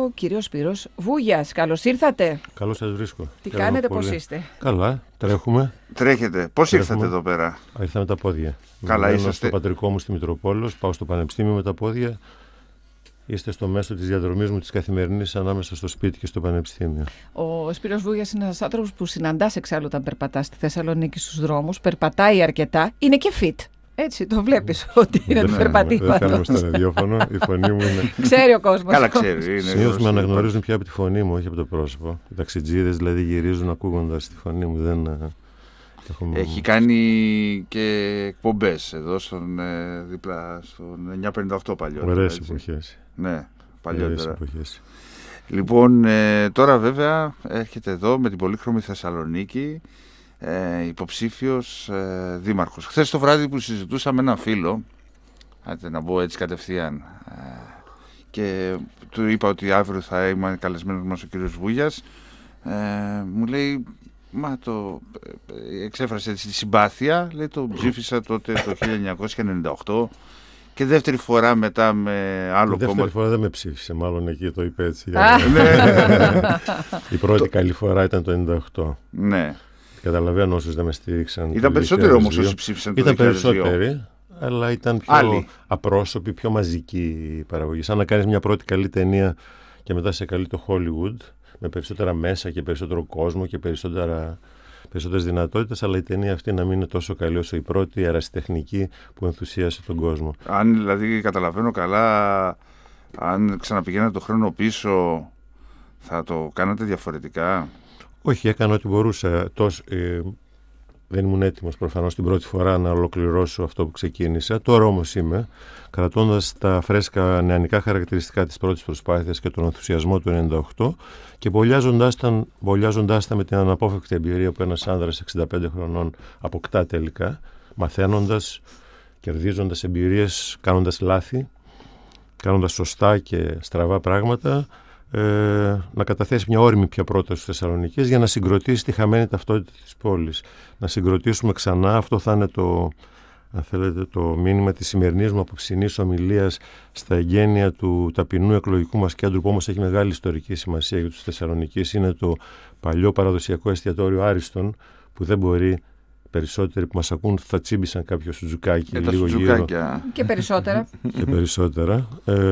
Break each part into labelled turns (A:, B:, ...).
A: ο κύριος Σπύρος Βούγιας. Καλώς ήρθατε.
B: Καλώς σας βρίσκω.
A: Τι κάνετε, πώς είστε?
B: Καλά, τρέχουμε.
C: Τρέχετε. Πώς ήρθατε εδώ πέρα?
B: Ήρθα με τα πόδια.
C: Καλά, είσαστε.
B: Στο πατρικό μου στη Μητροπόλεως, πάω στο Πανεπιστήμιο με τα πόδια. Είστε στο μέσο της διαδρομής μου της καθημερινής ανάμεσα στο σπίτι και στο Πανεπιστήμιο.
A: Ο Σπύρος Βούγιας είναι ένας άνθρωπος που συναντάς εξάλλου όταν περπατάς στη Θεσσαλονίκη στους δρόμους. Περπατάει αρκετά. Είναι και fit. Έτσι το βλέπεις ότι είναι το περπατήματο.
B: Δεν φέρνω στο ραδιόφωνο, η φωνή μου είναι.
A: Ξέρει ο κόσμος.
C: Καλά, ξέρει.
B: Συνήθως με αναγνωρίζουν πια από τη φωνή μου, όχι από το πρόσωπο. Οι ταξιτζίδες δηλαδή γυρίζουν ακούγοντας τη φωνή μου.
C: Έχει κάνει και εκπομπές εδώ δίπλα στον 958 παλιότερα.
B: Ωραίες εποχές.
C: Ναι, παλιότερα.
B: Εποχές.
C: Λοιπόν, τώρα βέβαια έρχεται εδώ με την πολύχρωμη Θεσσαλονίκη υποψήφιος δήμαρχος. Χθες το βράδυ που συζητούσα με έναν φίλο, να μπω έτσι κατευθείαν, και του είπα ότι αύριο θα είμαι καλεσμένος μας ο κύριος Βούγιας, μου λέει, εξέφρασε έτσι τη συμπάθεια, λέει, το ψήφισα τότε το 1998 και δεύτερη φορά μετά με άλλο κόμμα.
B: Δεύτερη φορά δεν με ψήφισε, μάλλον εκεί το είπε έτσι. Η πρώτη καλή φορά ήταν το 1998.
C: Ναι.
B: Καταλαβαίνω όσους δεν με στήριξαν.
C: Ήταν περισσότεροι όμως όσοι ψήφισαν το 2002.
B: Ήταν περισσότεροι, αλλά ήταν πιο απρόσωποι, πιο μαζική η παραγωγή. Σαν να κάνεις μια πρώτη καλή ταινία και μετά σε καλεί το Hollywood, με περισσότερα μέσα και περισσότερο κόσμο και περισσότερες δυνατότητες, αλλά η ταινία αυτή να μην είναι τόσο καλή όσο η πρώτη ερασιτεχνική που ενθουσίασε τον κόσμο.
C: Αν δηλαδή καταλαβαίνω καλά, αν ξαναπηγαίνατε το χρόνο πίσω, θα το κάνατε διαφορετικά?
B: Όχι, έκανα ό,τι μπορούσα. Δεν ήμουν έτοιμος προφανώς την πρώτη φορά να ολοκληρώσω αυτό που ξεκίνησα. Τώρα όμως είμαι, κρατώντας τα φρέσκα νεανικά χαρακτηριστικά της πρώτης προσπάθειας και τον ενθουσιασμό του 1998 και μπολιάζοντάς τα με την αναπόφευκτη εμπειρία που ένας άνδρας 65 χρονών αποκτά τελικά, μαθαίνοντας, κερδίζοντας εμπειρίες, κάνοντας λάθη, κάνοντας σωστά και στραβά πράγματα, να καταθέσει μια όριμη πια πρόταση στις Θεσσαλονίκες για να συγκροτήσει τη χαμένη ταυτότητα της πόλης. Να συγκροτήσουμε ξανά, αυτό θα είναι αν θέλετε, το μήνυμα της σημερινής μου απόψινής ομιλίας στα εγγένεια του ταπεινού εκλογικού μας κέντρου, που όμως έχει μεγάλη ιστορική σημασία για τους Θεσσαλονικείς. Είναι το παλιό παραδοσιακό εστιατόριο Άριστον, που δεν μπορεί. Περισσότεροι που μας ακούν θα τσίμπησαν κάποιο σουτζουκάκι λίγο γύρω.
A: Και περισσότερα.
B: Και περισσότερα.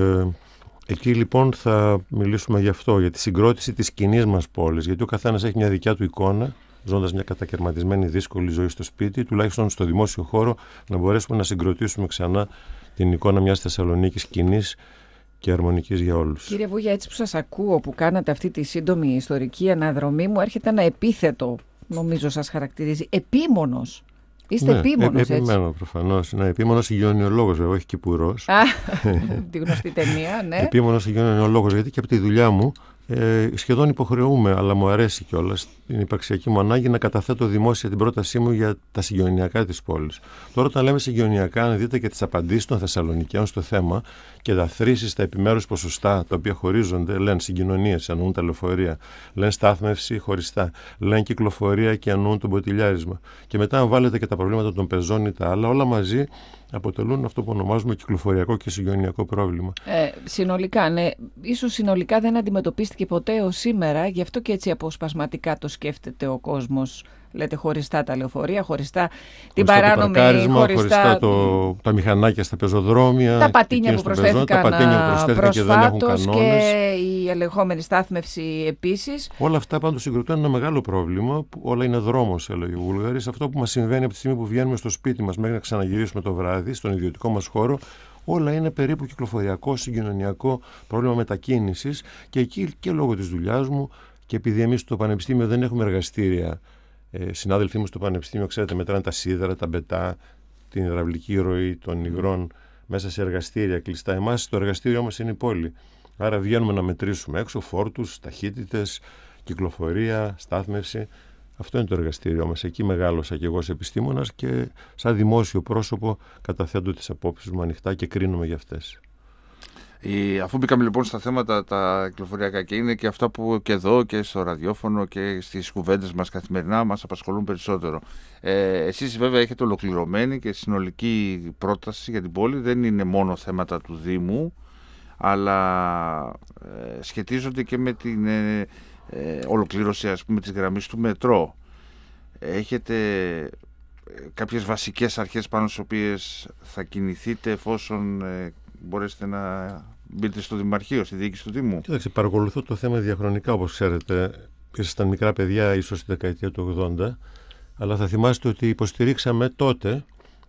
B: Εκεί λοιπόν θα μιλήσουμε γι' αυτό, για τη συγκρότηση της κοινής μας πόλης, γιατί ο καθένας έχει μια δικιά του εικόνα, ζώντας μια κατακαιρματισμένη δύσκολη ζωή στο σπίτι, τουλάχιστον στο δημόσιο χώρο να μπορέσουμε να συγκροτήσουμε ξανά την εικόνα μιας Θεσσαλονίκης κοινής και αρμονικής για όλους.
A: Κύριε Βούγια, έτσι που σας ακούω, που κάνατε αυτή τη σύντομη ιστορική αναδρομή, μου έρχεται ένα επίθετο, νομίζω σας χαρακτηρίζει, επίμονος. Είστε επίμονος, έτσι?
B: Επιμένω προφανώς. Ναι, επίμονος υγειονιολόγος, βέβαια, όχι κυπουρός.
A: Τη γνωστή ταινία, ναι.
B: Επίμονος υγειονιολόγος, γιατί και από τη δουλειά μου σχεδόν υποχρεούμε, αλλά μου αρέσει κιόλας την υπαρξιακή μου ανάγκη να καταθέτω δημόσια την πρότασή μου για τα συγγεωνιακά της πόλης. Τώρα, όταν λέμε συγγεωνιακά, αν δείτε και τις απαντήσεις των Θεσσαλονικαίων στο θέμα και τα θρήσεις στα επιμέρους ποσοστά τα οποία χωρίζονται, λένε συγκοινωνίες, εννοούν τα λεωφορεία, λένε στάθμευση χωριστά, λένε κυκλοφορία και εννοούν το μποτιλιάρισμα. Και μετά, αν βάλετε και τα προβλήματα των πεζών ή τα άλλα, όλα μαζί αποτελούν αυτό που ονομάζουμε κυκλοφοριακό και συγγεωνιακό πρόβλημα.
A: Συνολικά, ναι. Ίσως συνολικά δεν αντιμετωπίστηκε ποτέ ως σήμερα, γι' αυτό και έτσι αποσπασματικά το σκέφτεται ο κόσμος. Λέτε χωριστά τα λεωφορεία, χωριστά την παράνομη,
B: χωριστά τα μηχανάκια στα πεζοδρόμια,
A: τα πατίνια που προσθέθηκαν προσφάτως και η ελεγχόμενη στάθμευση επίσης.
B: Όλα αυτά πάντως συγκροτούν ένα μεγάλο πρόβλημα, που όλα είναι δρόμος, έλεγε ο Βούλγαρης. Αυτό που μας συμβαίνει από τη στιγμή που βγαίνουμε στο σπίτι μας μέχρι να ξαναγυρίσουμε το βράδυ, στον ιδιωτικό μας χώρο, όλα είναι περίπου κυκλοφοριακό, συγκοινωνιακό πρόβλημα μετακίνησης, και εκεί και λόγω της δουλειάς μου και επειδή εμείς στο Πανεπιστήμιο δεν έχουμε εργαστήρια. Συνάδελφοί μου στο Πανεπιστήμιο, ξέρετε, μετράνε τα σίδερα, τα μπετά, την υδραυλική ροή των υγρών μέσα σε εργαστήρια κλειστά. Εμάς το εργαστήριο όμως είναι η πόλη. Άρα βγαίνουμε να μετρήσουμε έξω φόρτους, ταχύτητες, κυκλοφορία, στάθμευση. Αυτό είναι το εργαστήριο μας. Εκεί μεγάλωσα και εγώ ως επιστήμονας και σαν δημόσιο πρόσωπο καταθέτω τις απόψεις μου ανοιχτά και κρίνομαι για αυτές.
C: Αφού μπήκαμε λοιπόν στα θέματα τα κυκλοφοριακά, και είναι και αυτά που και εδώ και στο ραδιόφωνο και στις κουβέντες μας καθημερινά μας απασχολούν περισσότερο. Εσείς βέβαια έχετε ολοκληρωμένη και συνολική πρόταση για την πόλη, δεν είναι μόνο θέματα του Δήμου, αλλά σχετίζονται και με την ολοκλήρωση, ας πούμε, της γραμμής του μετρό. Έχετε κάποιες βασικές αρχές πάνω στις οποίες θα κινηθείτε εφόσον μπορέσετε να μπείτε στο Δημαρχείο, στη διοίκηση του Δήμου?
B: Κοίταξε, παρακολουθώ το θέμα διαχρονικά, όπως ξέρετε. Ήσασταν μικρά παιδιά, ίσως στη δεκαετία του 80, αλλά θα θυμάστε ότι υποστηρίξαμε τότε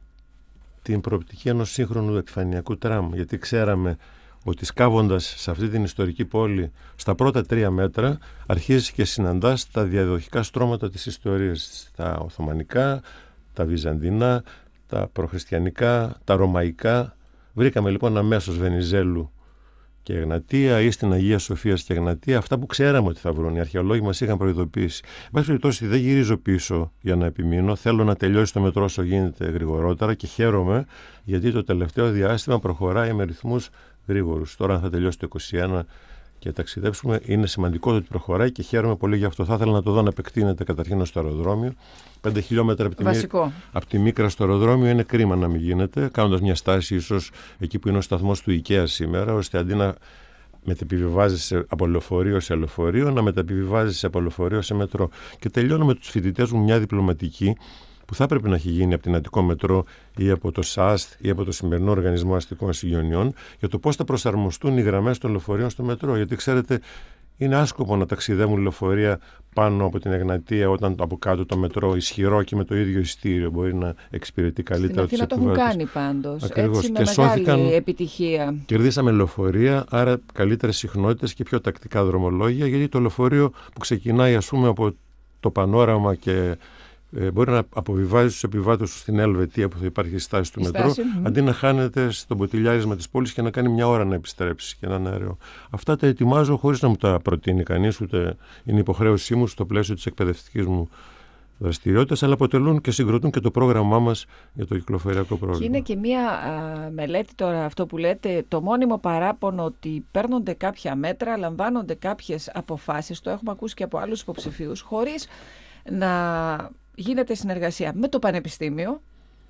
B: την προοπτική ενός σύγχρονου επιφανειακού τραμ, γιατί ξέραμε ότι σκάβοντας σε αυτή την ιστορική πόλη στα πρώτα 3 μέτρα αρχίζεις και συναντάς τα διαδοχικά στρώματα της ιστορίας, τα Οθωμανικά, τα Βυζαντινά, τα προχριστιανικά, τα Ρωμαϊκά. Βρήκαμε λοιπόν αμέσως Βενιζέλου και Εγνατία ή στην Αγία Σοφίας και Εγνατία, αυτά που ξέραμε ότι θα βρουν. Οι αρχαιολόγοι μας είχαν προειδοποιήσει. Εν πάση περιπτώσει, δεν γυρίζω πίσω για να επιμείνω. Θέλω να τελειώσει το μετρό όσο γίνεται γρηγορότερα και χαίρομαι γιατί το τελευταίο διάστημα προχωράει με ρυθμούς γρήγορους. Τώρα, αν θα τελειώσει το 2021 και ταξιδέψουμε, είναι σημαντικό ότι προχωράει και χαίρομαι πολύ γι' αυτό. Θα ήθελα να το δω να επεκτείνεται καταρχήν στο αεροδρόμιο. 5 χιλιόμετρα από τη Μίκρα στο αεροδρόμιο είναι κρίμα να μην γίνεται, κάνοντας μια στάση ίσως εκεί που είναι ο σταθμός του IKEA σήμερα, ώστε αντί να μεταπιβιβάζεσαι από λεωφορείο σε λεωφορείο, να μεταπιβιβάζεσαι από λεωφορείο σε μετρό. Και τελειώνω με τους φοιτητές μου μια διπλωματική που θα έπρεπε να έχει γίνει από την Αττικό Μετρό ή από το ΣΑΣΤ ή από το σημερινό Οργανισμό Αστικών Συγκοινωνιών για το πώς θα προσαρμοστούν οι γραμμές των λεωφορείων στο μετρό. Γιατί ξέρετε, είναι άσκοπο να ταξιδεύουν λεωφορεία πάνω από την Εγνατία όταν από κάτω το μετρό ισχυρό και με το ίδιο ειστήριο μπορεί να εξυπηρετεί καλύτερα τους επιβάτες.
A: Στην Αθήνα το έχουν κάνει πάντως.
B: Ακριβώς.
A: Έτσι,
B: και
A: με μεγάλη επιτυχία.
B: Κερδίσαμε λεωφορεία, άρα καλύτερες συχνότητες και πιο τακτικά δρομολόγια, γιατί το λεωφορείο που ξεκινάει, ας πούμε, από το Πανόραμα και μπορεί να αποβιβάζει τους επιβάτες του στην Ελβετία που θα υπάρχει στάση του μετρό, αντί να χάνεται στον ποτηλιάρισμα της πόλης και να κάνει μια ώρα να επιστρέψει και να είναι αεραίο. Αυτά τα ετοιμάζω χωρίς να μου τα προτείνει κανείς, ούτε είναι υποχρέωσή μου στο πλαίσιο της εκπαιδευτικής μου δραστηριότητας, αλλά αποτελούν και συγκροτούν και το πρόγραμμά μας για το κυκλοφοριακό πρόγραμμα.
A: Και είναι και μια μελέτη τώρα αυτό που λέτε, το μόνιμο παράπονο ότι παίρνονται κάποια μέτρα, λαμβάνονται κάποιες αποφάσεις, το έχουμε ακούσει και από άλλους υποψηφίους, χωρίς να γίνεται συνεργασία με το Πανεπιστήμιο,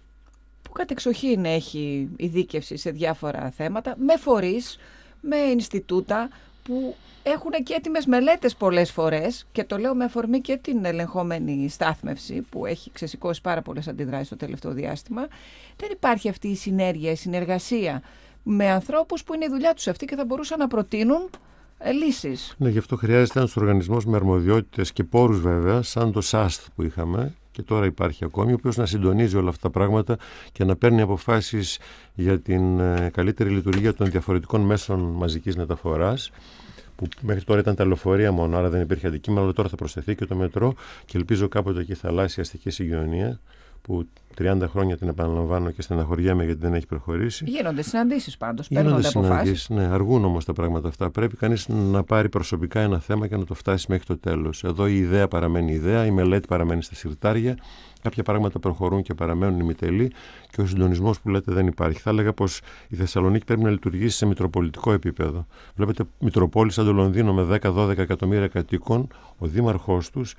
A: που κατεξοχήν έχει ειδίκευση σε διάφορα θέματα, με φορείς, με Ινστιτούτα που έχουν και έτοιμες μελέτες πολλές φορές, και το λέω με αφορμή και την ελεγχόμενη στάθμευση που έχει ξεσηκώσει πάρα πολλές αντιδράσεις το τελευταίο διάστημα. Δεν υπάρχει αυτή η συνέργεια, η συνεργασία με ανθρώπους που είναι η δουλειά τους αυτή και θα μπορούσαν να προτείνουν λύσεις.
B: Ναι, γι' αυτό χρειάζεται ένας οργανισμός με αρμοδιότητες και πόρους βέβαια, σαν το ΣΑΣΤ που είχαμε και τώρα υπάρχει ακόμη, ο οποίος να συντονίζει όλα αυτά τα πράγματα και να παίρνει αποφάσεις για την καλύτερη λειτουργία των διαφορετικών μέσων μαζικής μεταφοράς, που μέχρι τώρα ήταν τα λεωφορεία μόνο, άρα δεν υπήρχε αντικείμενο, αλλά τώρα θα προσθεθεί και το μετρό και ελπίζω κάποτε και η θαλάσσια αστική συγκοινωνία, που 30 χρόνια την επαναλαμβάνω και στεναχωριέμαι γιατί δεν έχει προχωρήσει.
A: Γίνονται συναντήσεις πάντως, παίρνονται αποφάσεις.
B: Ναι, αργούν όμως τα πράγματα αυτά. Πρέπει κανείς να πάρει προσωπικά ένα θέμα και να το φτάσει μέχρι το τέλος. Εδώ η ιδέα παραμένει ιδέα, η μελέτη παραμένει στα συρτάρια, κάποια πράγματα προχωρούν και παραμένουν ημιτελή και ο συντονισμός που λέτε δεν υπάρχει. Θα έλεγα πως η Θεσσαλονίκη πρέπει να λειτουργήσει σε μητροπολιτικό επίπεδο. Βλέπετε, μητροπόλη σαν το Λονδίνο με 10-12 εκατομμύρια κατοίκων, ο δήμαρχός τους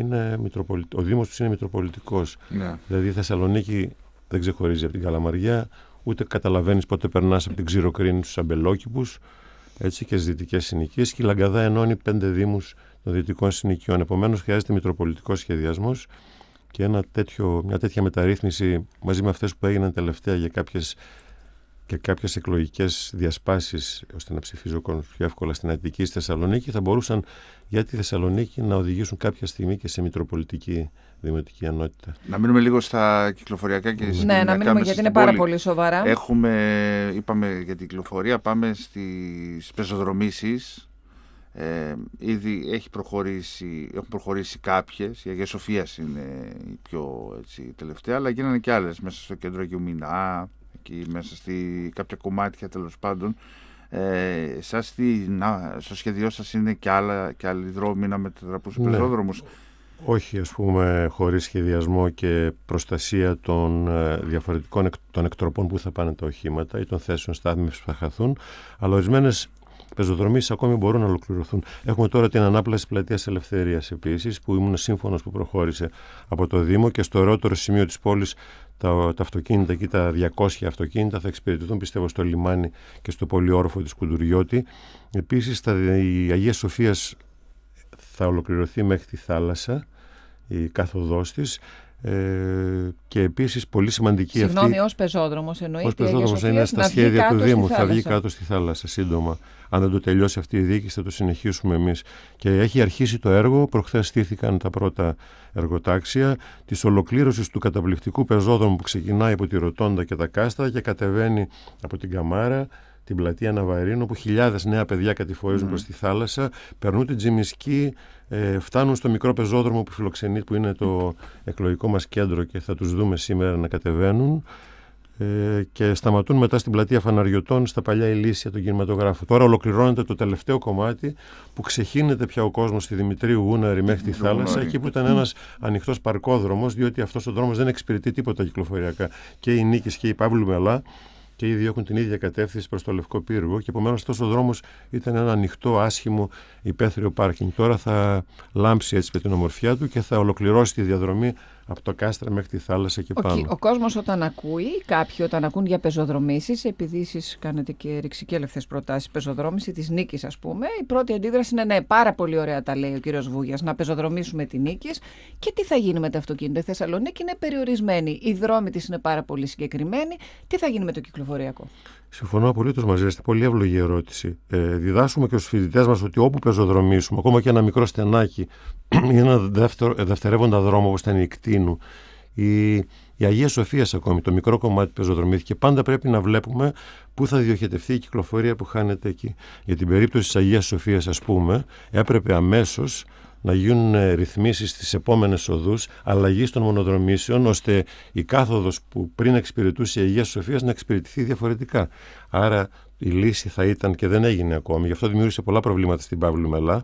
B: ο Δήμος τους είναι μητροπολιτικός. Ναι. Δηλαδή η Θεσσαλονίκη δεν ξεχωρίζει από την Καλαμαριά, ούτε καταλαβαίνεις πότε περνάς από την Ξηροκρίνη στους Αμπελόκηπους, έτσι, και στις δυτικές συνοικίες, και η Λαγκαδά ενώνει 5 δήμους των δυτικών συνοικιών. Επομένως χρειάζεται μητροπολιτικός σχεδιασμός και μια τέτοια μεταρρύθμιση μαζί με αυτές που έγιναν τελευταία για κάποιες εκλογικές διασπάσεις, ώστε να ψηφίζει ο κόσμος πιο εύκολα στην Αττική, στη Θεσσαλονίκη, θα μπορούσαν για τη Θεσσαλονίκη να οδηγήσουν κάποια στιγμή και σε μητροπολιτική δημοτική ενότητα.
C: Να μείνουμε λίγο στα κυκλοφοριακά και συγκοινωνιακά.
A: Ναι, να μείνουμε γιατί είναι πάρα πολύ σοβαρά.
C: Είπαμε για την κυκλοφορία, πάμε στις πεζοδρομήσεις. Ήδη έχουν προχωρήσει κάποιες. Η Αγία Σοφίας είναι η πιο τελευταία, αλλά γίνανε και άλλες μέσα στο κέντρο Αγίου Μινά, εκεί μέσα κάποια κομμάτια τέλος πάντων. Στο σχέδιό σας είναι και άλλοι δρόμοι να μετατραπούν σε πεζόδρομους?
B: Όχι, ας πούμε, χωρίς σχεδιασμό και προστασία των διαφορετικών των εκτροπών που θα πάνε τα οχήματα ή των θέσεων στάθμευσης που θα χαθούν, αλλά ορισμένες πεζοδρομήσεις ακόμη μπορούν να ολοκληρωθούν. Έχουμε τώρα την ανάπλαση πλατείας Ελευθερίας επίσης, που ήμουν σύμφωνος που προχώρησε από το Δήμο, και στο ωραιότερο σημείο της πόλης τα αυτοκίνητα, εκεί τα 200 αυτοκίνητα, θα εξυπηρετηθούν πιστεύω στο λιμάνι και στο πολυόροφο της Κουντουριώτη. Επίσης η Αγία Σοφίας θα ολοκληρωθεί μέχρι τη θάλασσα, η κάθοδός της. Και επίσης πολύ σημαντική
A: Συγγνώμη, ως πεζόδρομος εννοείται.
B: Ως πεζόδρομος είναι στα σχέδια του Δήμου. Θα βγει κάτω στη θάλασσα σύντομα. Αν δεν το τελειώσει αυτή η διοίκηση, θα το συνεχίσουμε εμείς. Και έχει αρχίσει το έργο. Προχθές στήθηκαν τα πρώτα εργοτάξια της ολοκλήρωσης του καταπληκτικού πεζόδρομου που ξεκινάει από τη Ρωτώντα και τα Κάστρα και κατεβαίνει από την Καμάρα, την πλατεία Ναβαρίνο, που χιλιάδες νέα παιδιά κατηφορίζουν προς τη θάλασσα, περνούν την Τζιμισκή, φτάνουν στο μικρό πεζόδρομο που φιλοξενεί, που είναι το εκλογικό μας κέντρο, και θα τους δούμε σήμερα να κατεβαίνουν, και σταματούν μετά στην πλατεία Φαναριωτών, στα παλιά Ηλίσια, τον κινηματογράφο. Τώρα ολοκληρώνεται το τελευταίο κομμάτι που ξεχύνεται πια ο κόσμος στη Δημητρίου Γούναρη μέχρι τη θάλασσα, εκεί που ήταν ένας ανοιχτός παρκόδρομος, διότι αυτός ο δρόμος δεν εξυπηρετεί τίποτα κυκλοφοριακά. Και η Νίκης και η Παύλου Μελά και οι δύο έχουν την ίδια κατεύθυνση προς το Λευκό Πύργο, και επομένως αυτός ο δρόμος ήταν ένα ανοιχτό, άσχημο, υπαίθριο πάρκινγκ. Τώρα θα λάμψει έτσι με την ομορφιά του και θα ολοκληρώσει τη διαδρομή από το Κάστρα μέχρι τη θάλασσα και πάνω.
A: Ο κόσμος όταν ακούει, κάποιοι όταν ακούν για πεζοδρομήσεις, επειδή εσείς κάνετε και ρηξικέλευτες προτάσεις, πεζοδρόμηση της Νίκης ας πούμε, η πρώτη αντίδραση είναι ναι, πάρα πολύ ωραία τα λέει ο κύριος Βούγιας, να πεζοδρομήσουμε τη Νίκης. Και τι θα γίνει με τα αυτοκίνητα? Η Θεσσαλονίκη είναι περιορισμένη, οι δρόμοι της είναι πάρα πολύ συγκεκριμένοι. Τι θα γίνει με το κυκλοφοριακό?
B: Συμφωνώ απολύτως μαζί σας. Πολύ εύλογη ερώτηση. Διδάσκουμε και στους φοιτητές μας ότι όπου πεζοδρομήσουμε, ακόμα και ένα μικρό στενάκι ή ένα δευτερεύοντα δρόμο όπως ήταν η Κτήνου, η Αγία Σοφίας ακόμη, το μικρό κομμάτι πεζοδρομήθηκε, πάντα πρέπει να βλέπουμε πού θα διοχετευτεί η κυκλοφορία που χάνεται εκεί. Για την περίπτωση της Αγίας Σοφίας, ας πούμε, έπρεπε αμέσως να γίνουν ρυθμίσεις στις επόμενες οδούς αλλαγής των μονοδρομήσεων, ώστε η κάθοδος που πριν εξυπηρετούσε η Αγία Σοφίας να εξυπηρετηθεί διαφορετικά. Άρα η λύση θα ήταν, και δεν έγινε ακόμη, γι' αυτό δημιούργησε πολλά προβλήματα στην Παύλου Μελά,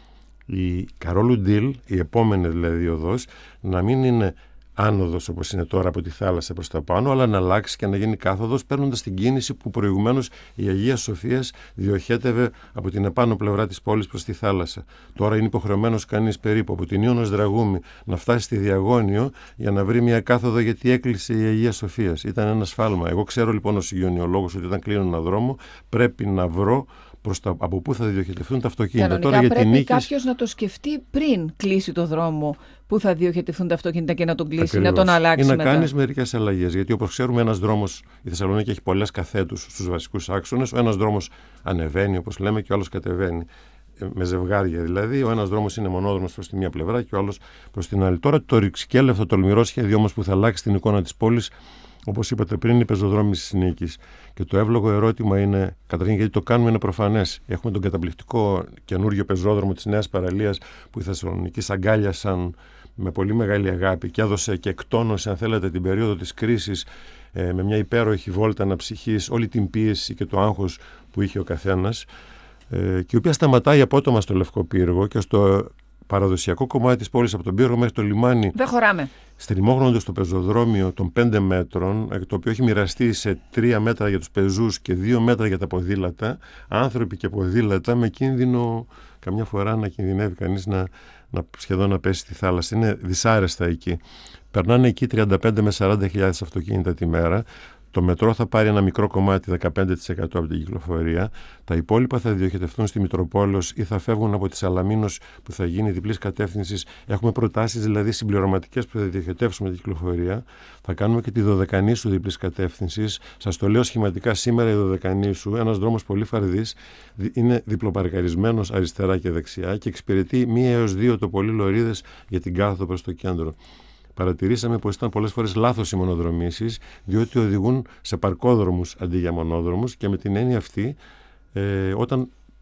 B: η Καρόλου Ντιλ, η επόμενη δηλαδή οδός, να μην είναι άνοδος όπως είναι τώρα από τη θάλασσα προς τα πάνω, αλλά να αλλάξει και να γίνει κάθοδος, παίρνοντας την κίνηση που προηγουμένως η Αγία Σοφίας διοχέτευε από την επάνω πλευρά της πόλης προς τη θάλασσα. Τώρα είναι υποχρεωμένος κανείς περίπου από την Ιώνος Δραγούμη να φτάσει στη Διαγώνιο για να βρει μια κάθοδο, γιατί έκλεισε η Αγία Σοφίας. Ήταν ένα σφάλμα. Εγώ ξέρω λοιπόν ως υγειονιολόγος ότι όταν κλείνω ένα δρόμο πρέπει να βρω από πού θα διοχετευτούν τα αυτοκίνητα.
A: Τώρα, για πρέπει Νίκης, κάποιος να το σκεφτεί πριν κλείσει το δρόμο πού θα διοχετευτούν τα αυτοκίνητα και να τον κλείσει, ακριβώς, να τον αλλάξει.
B: Ή να κάνεις μερικές αλλαγές. Γιατί όπως ξέρουμε, ένας δρόμος, η Θεσσαλονίκη έχει πολλές καθέτους στους βασικούς άξονες. Ο ένας δρόμος ανεβαίνει, όπως λέμε, και ο άλλος κατεβαίνει. Με ζευγάρια δηλαδή. Ο ένας δρόμος είναι μονόδρομος προς τη μία πλευρά και ο άλλος προς την άλλη. Τώρα το ρηξικέλευτο, τολμηρό σχέδιο όμως που θα αλλάξει την εικόνα της πόλης, όπως είπατε πριν, είναι η πεζοδρόμηση της Νίκης. Και το εύλογο ερώτημα είναι, καταρχήν, γιατί το κάνουμε, είναι προφανές. Έχουμε τον καταπληκτικό καινούριο πεζόδρομο της Νέας Παραλίας που οι Θεσσαλονικείς αγκάλιασαν με πολύ μεγάλη αγάπη και έδωσε και εκτόνωσε, αν θέλετε, την περίοδο της κρίσης με μια υπέροχη βόλτα αναψυχής, όλη την πίεση και το άγχος που είχε ο καθένας, και η οποία σταματάει απότομα στο Λευκό Πύργο και στο παραδοσιακό κομμάτι της πόλης, από τον Πύργο μέχρι το λιμάνι.
A: Δεν χωράμε.
B: Στριμώχνοντας το πεζοδρόμιο των 5 μέτρων, το οποίο έχει μοιραστεί σε 3 μέτρα για τους πεζούς και 2 μέτρα για τα ποδήλατα, άνθρωποι και ποδήλατα, με κίνδυνο καμιά φορά να κινδυνεύει κανείς να σχεδόν να πέσει στη θάλασσα. Είναι δυσάρεστα εκεί. Περνάνε εκεί 35 με 40.000 αυτοκίνητα τη μέρα. Το μετρό θα πάρει ένα μικρό κομμάτι, 15% από την κυκλοφορία. Τα υπόλοιπα θα διοχετευτούν στη Μητροπόλεως ή θα φεύγουν από τη Σαλαμίνος, που θα γίνει διπλής κατεύθυνσης. Έχουμε προτάσεις δηλαδή συμπληρωματικές που θα διοχετεύσουμε την κυκλοφορία. Θα κάνουμε και τη Δωδεκανήσου διπλής κατεύθυνσης. Σας το λέω σχηματικά σήμερα, η Δωδεκανήσου, ένας δρόμος πολύ φαρδής, είναι διπλοπαρκαρισμένος αριστερά και δεξιά και εξυπηρετεί 1 έως 2 το πολύ λωρίδες για την κάθοδο προς το κέντρο. Παρατηρήσαμε πως ήταν πολλές φορές λάθος οι μονοδρομήσεις, διότι οδηγούν σε παρκόδρομους αντί για μονόδρομους, και με την έννοια αυτή, όταν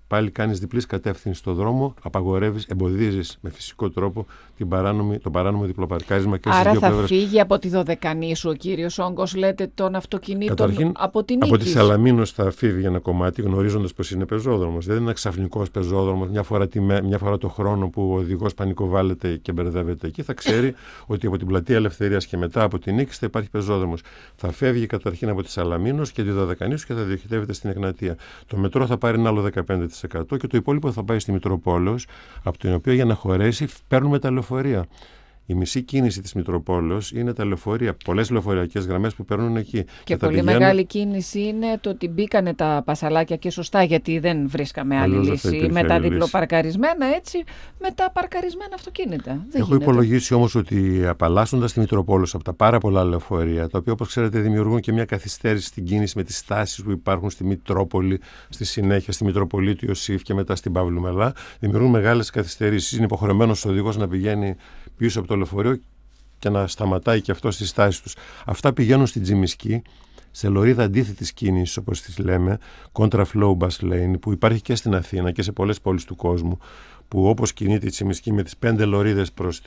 B: πάλι κάνεις διπλής κατεύθυνση στο δρόμο, απαγορεύεις, εμποδίζεις με φυσικό τρόπο το παράνομο διπλοπαρκάρισμα και στις δύο πλευρές.
A: Άρα θα φύγει από τη Δωδεκανήσου ο κύριος Όγκος, λέτε, των αυτοκινήτων.
B: Καταρχήν,
A: από την Νίκης.
B: Από τη Σαλαμίνος θα φύγει ένα κομμάτι, γνωρίζοντας πως είναι πεζόδρομος. Δεν είναι ένα ξαφνικός πεζόδρομος, μια φορά το χρόνο που ο οδηγός πανικοβάλλεται και μπερδεύεται εκεί. Θα ξέρει ότι από την Πλατεία Ελευθερίας και μετά από την Νίκη θα υπάρχει πεζόδρομος. Θα φεύγει καταρχήν από τη Σαλαμίνος και τη Δωδεκανήσου και θα διοχετεύεται στην Εγνατία. Το μετρό θα πάρει ένα άλλο 15% και το υπόλοιπο θα πάει στη Μητροπόλεως, από την οποία για να χωρέσει παίρνουμε τα λεωφορεία. Η μισή κίνηση της Μητροπόλεως είναι τα λεωφορεία, πολλές λεωφορειακές γραμμές που παίρνουν εκεί.
A: Και πολύ μεγάλη κίνηση είναι το ότι μπήκανε τα πασαλάκια και σωστά, γιατί δεν βρίσκαμε άλλη λύση με τα διπλοπαρκαρισμένα, έτσι, με τα παρκαρισμένα αυτοκίνητα.
B: Έχω υπολογίσει όμως ότι απαλλάσσοντας τη Μητροπόλεως από τα πάρα πολλά λεωφορεία, τα οποία όπως ξέρετε δημιουργούν και μια καθυστέρηση στην κίνηση με τις στάσεις που υπάρχουν στη Μητρόπολη, στη συνέχεια στη Μητροπολίτη Ιωσήφ και μετά στην Παύλου Μελά, δημιουργούν μεγάλες καθυστερήσεις. Είναι υποχρεωμένος ο οδηγός να πηγαίνει πίσω από το λεωφορείο και να σταματάει και αυτό στις στάσεις τους. Αυτά πηγαίνουν στην Τσιμισκή, σε λωρίδα αντίθετης κίνησης, όπως τις λέμε, contra flow bus lane, που υπάρχει και στην Αθήνα και σε πολλές πόλεις του κόσμου, που όπως κινείται η Τσιμισκή με τις 5 λωρίδες προς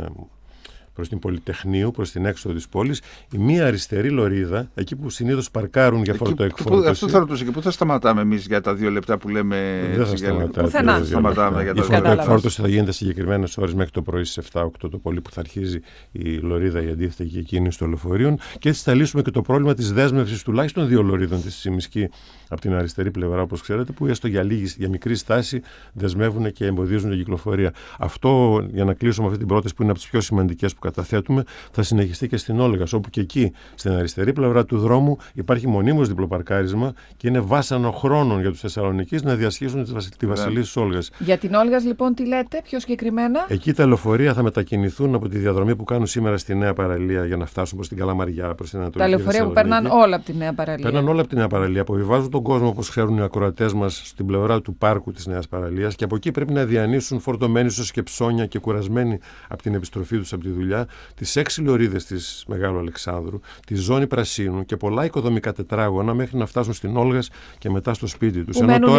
B: την Πολυτεχνείου, προς την έξοδο της πόλης, η μία αριστερή λωρίδα, εκεί που συνήθως παρκάρουν για φορτοεκφόρτωση. Αυτό
C: θα ρωτούσα, και πού θα σταματάμε εμείς για τα 2 λεπτά που λέμε.
B: Δεν θα
C: σταματάμε.
B: Η φορτοεκφόρτωση θα γίνεται συγκεκριμένες ώρες μέχρι το πρωί στις 7-8 το πολύ, που θα αρχίζει η λωρίδα η αντίθετη και η κίνηση των λεωφορείων. Και έτσι θα λύσουμε και το πρόβλημα της δέσμευσης τουλάχιστον 2 λωρίδων της Τσιμισκή από την αριστερή πλευρά, όπως ξέρετε, που έστω για μικρή στάση δεσμεύουν και εμποδίζουν την κυκλοφορία. Αυτό, για να κλείσω με αυτή την πρόταση που είναι από τις πιο σημαντικές που καταθέτουμε, θα συνεχιστεί και στην Όλγας, όπου και εκεί στην αριστερή πλευρά του δρόμου υπάρχει μονίμως διπλοπαρκάρισμα και είναι βάσανο χρόνων για τους Θεσσαλονικείς να διασχίσουν τη Βασιλής της Όλγας.
A: Για την Όλγας, λοιπόν, τι λέτε πιο συγκεκριμένα?
B: Εκεί τα λεωφορεία θα μετακινηθούν από τη διαδρομή που κάνουν σήμερα στη Νέα Παραλία για να φτάσουν προς την Καλαμαριά, προς την Ανατολική.
A: Τα λεωφορεία που παίρναν όλα από τη Νέα Παραλία.
B: Παίρναν όλα από τη Νέα Παραλία. Αποβιβάζουν τον κόσμο, όπως ξέρουν οι ακροατές μας, στην πλευρά του πάρκου της Νέας Παραλίας και από εκεί πρέπει να διανύσουν φορτωμένοι ίσως και ψώνια και κουρασμένοι από την επιστροφή τους από τη δουλειά, τις 6 λωρίδες της Μεγάλου Αλεξάνδρου, τη ζώνη Πρασίνου και πολλά οικοδομικά τετράγωνα μέχρι να φτάσουν στην Όλγας και μετά στο σπίτι τους.
A: Που μένουν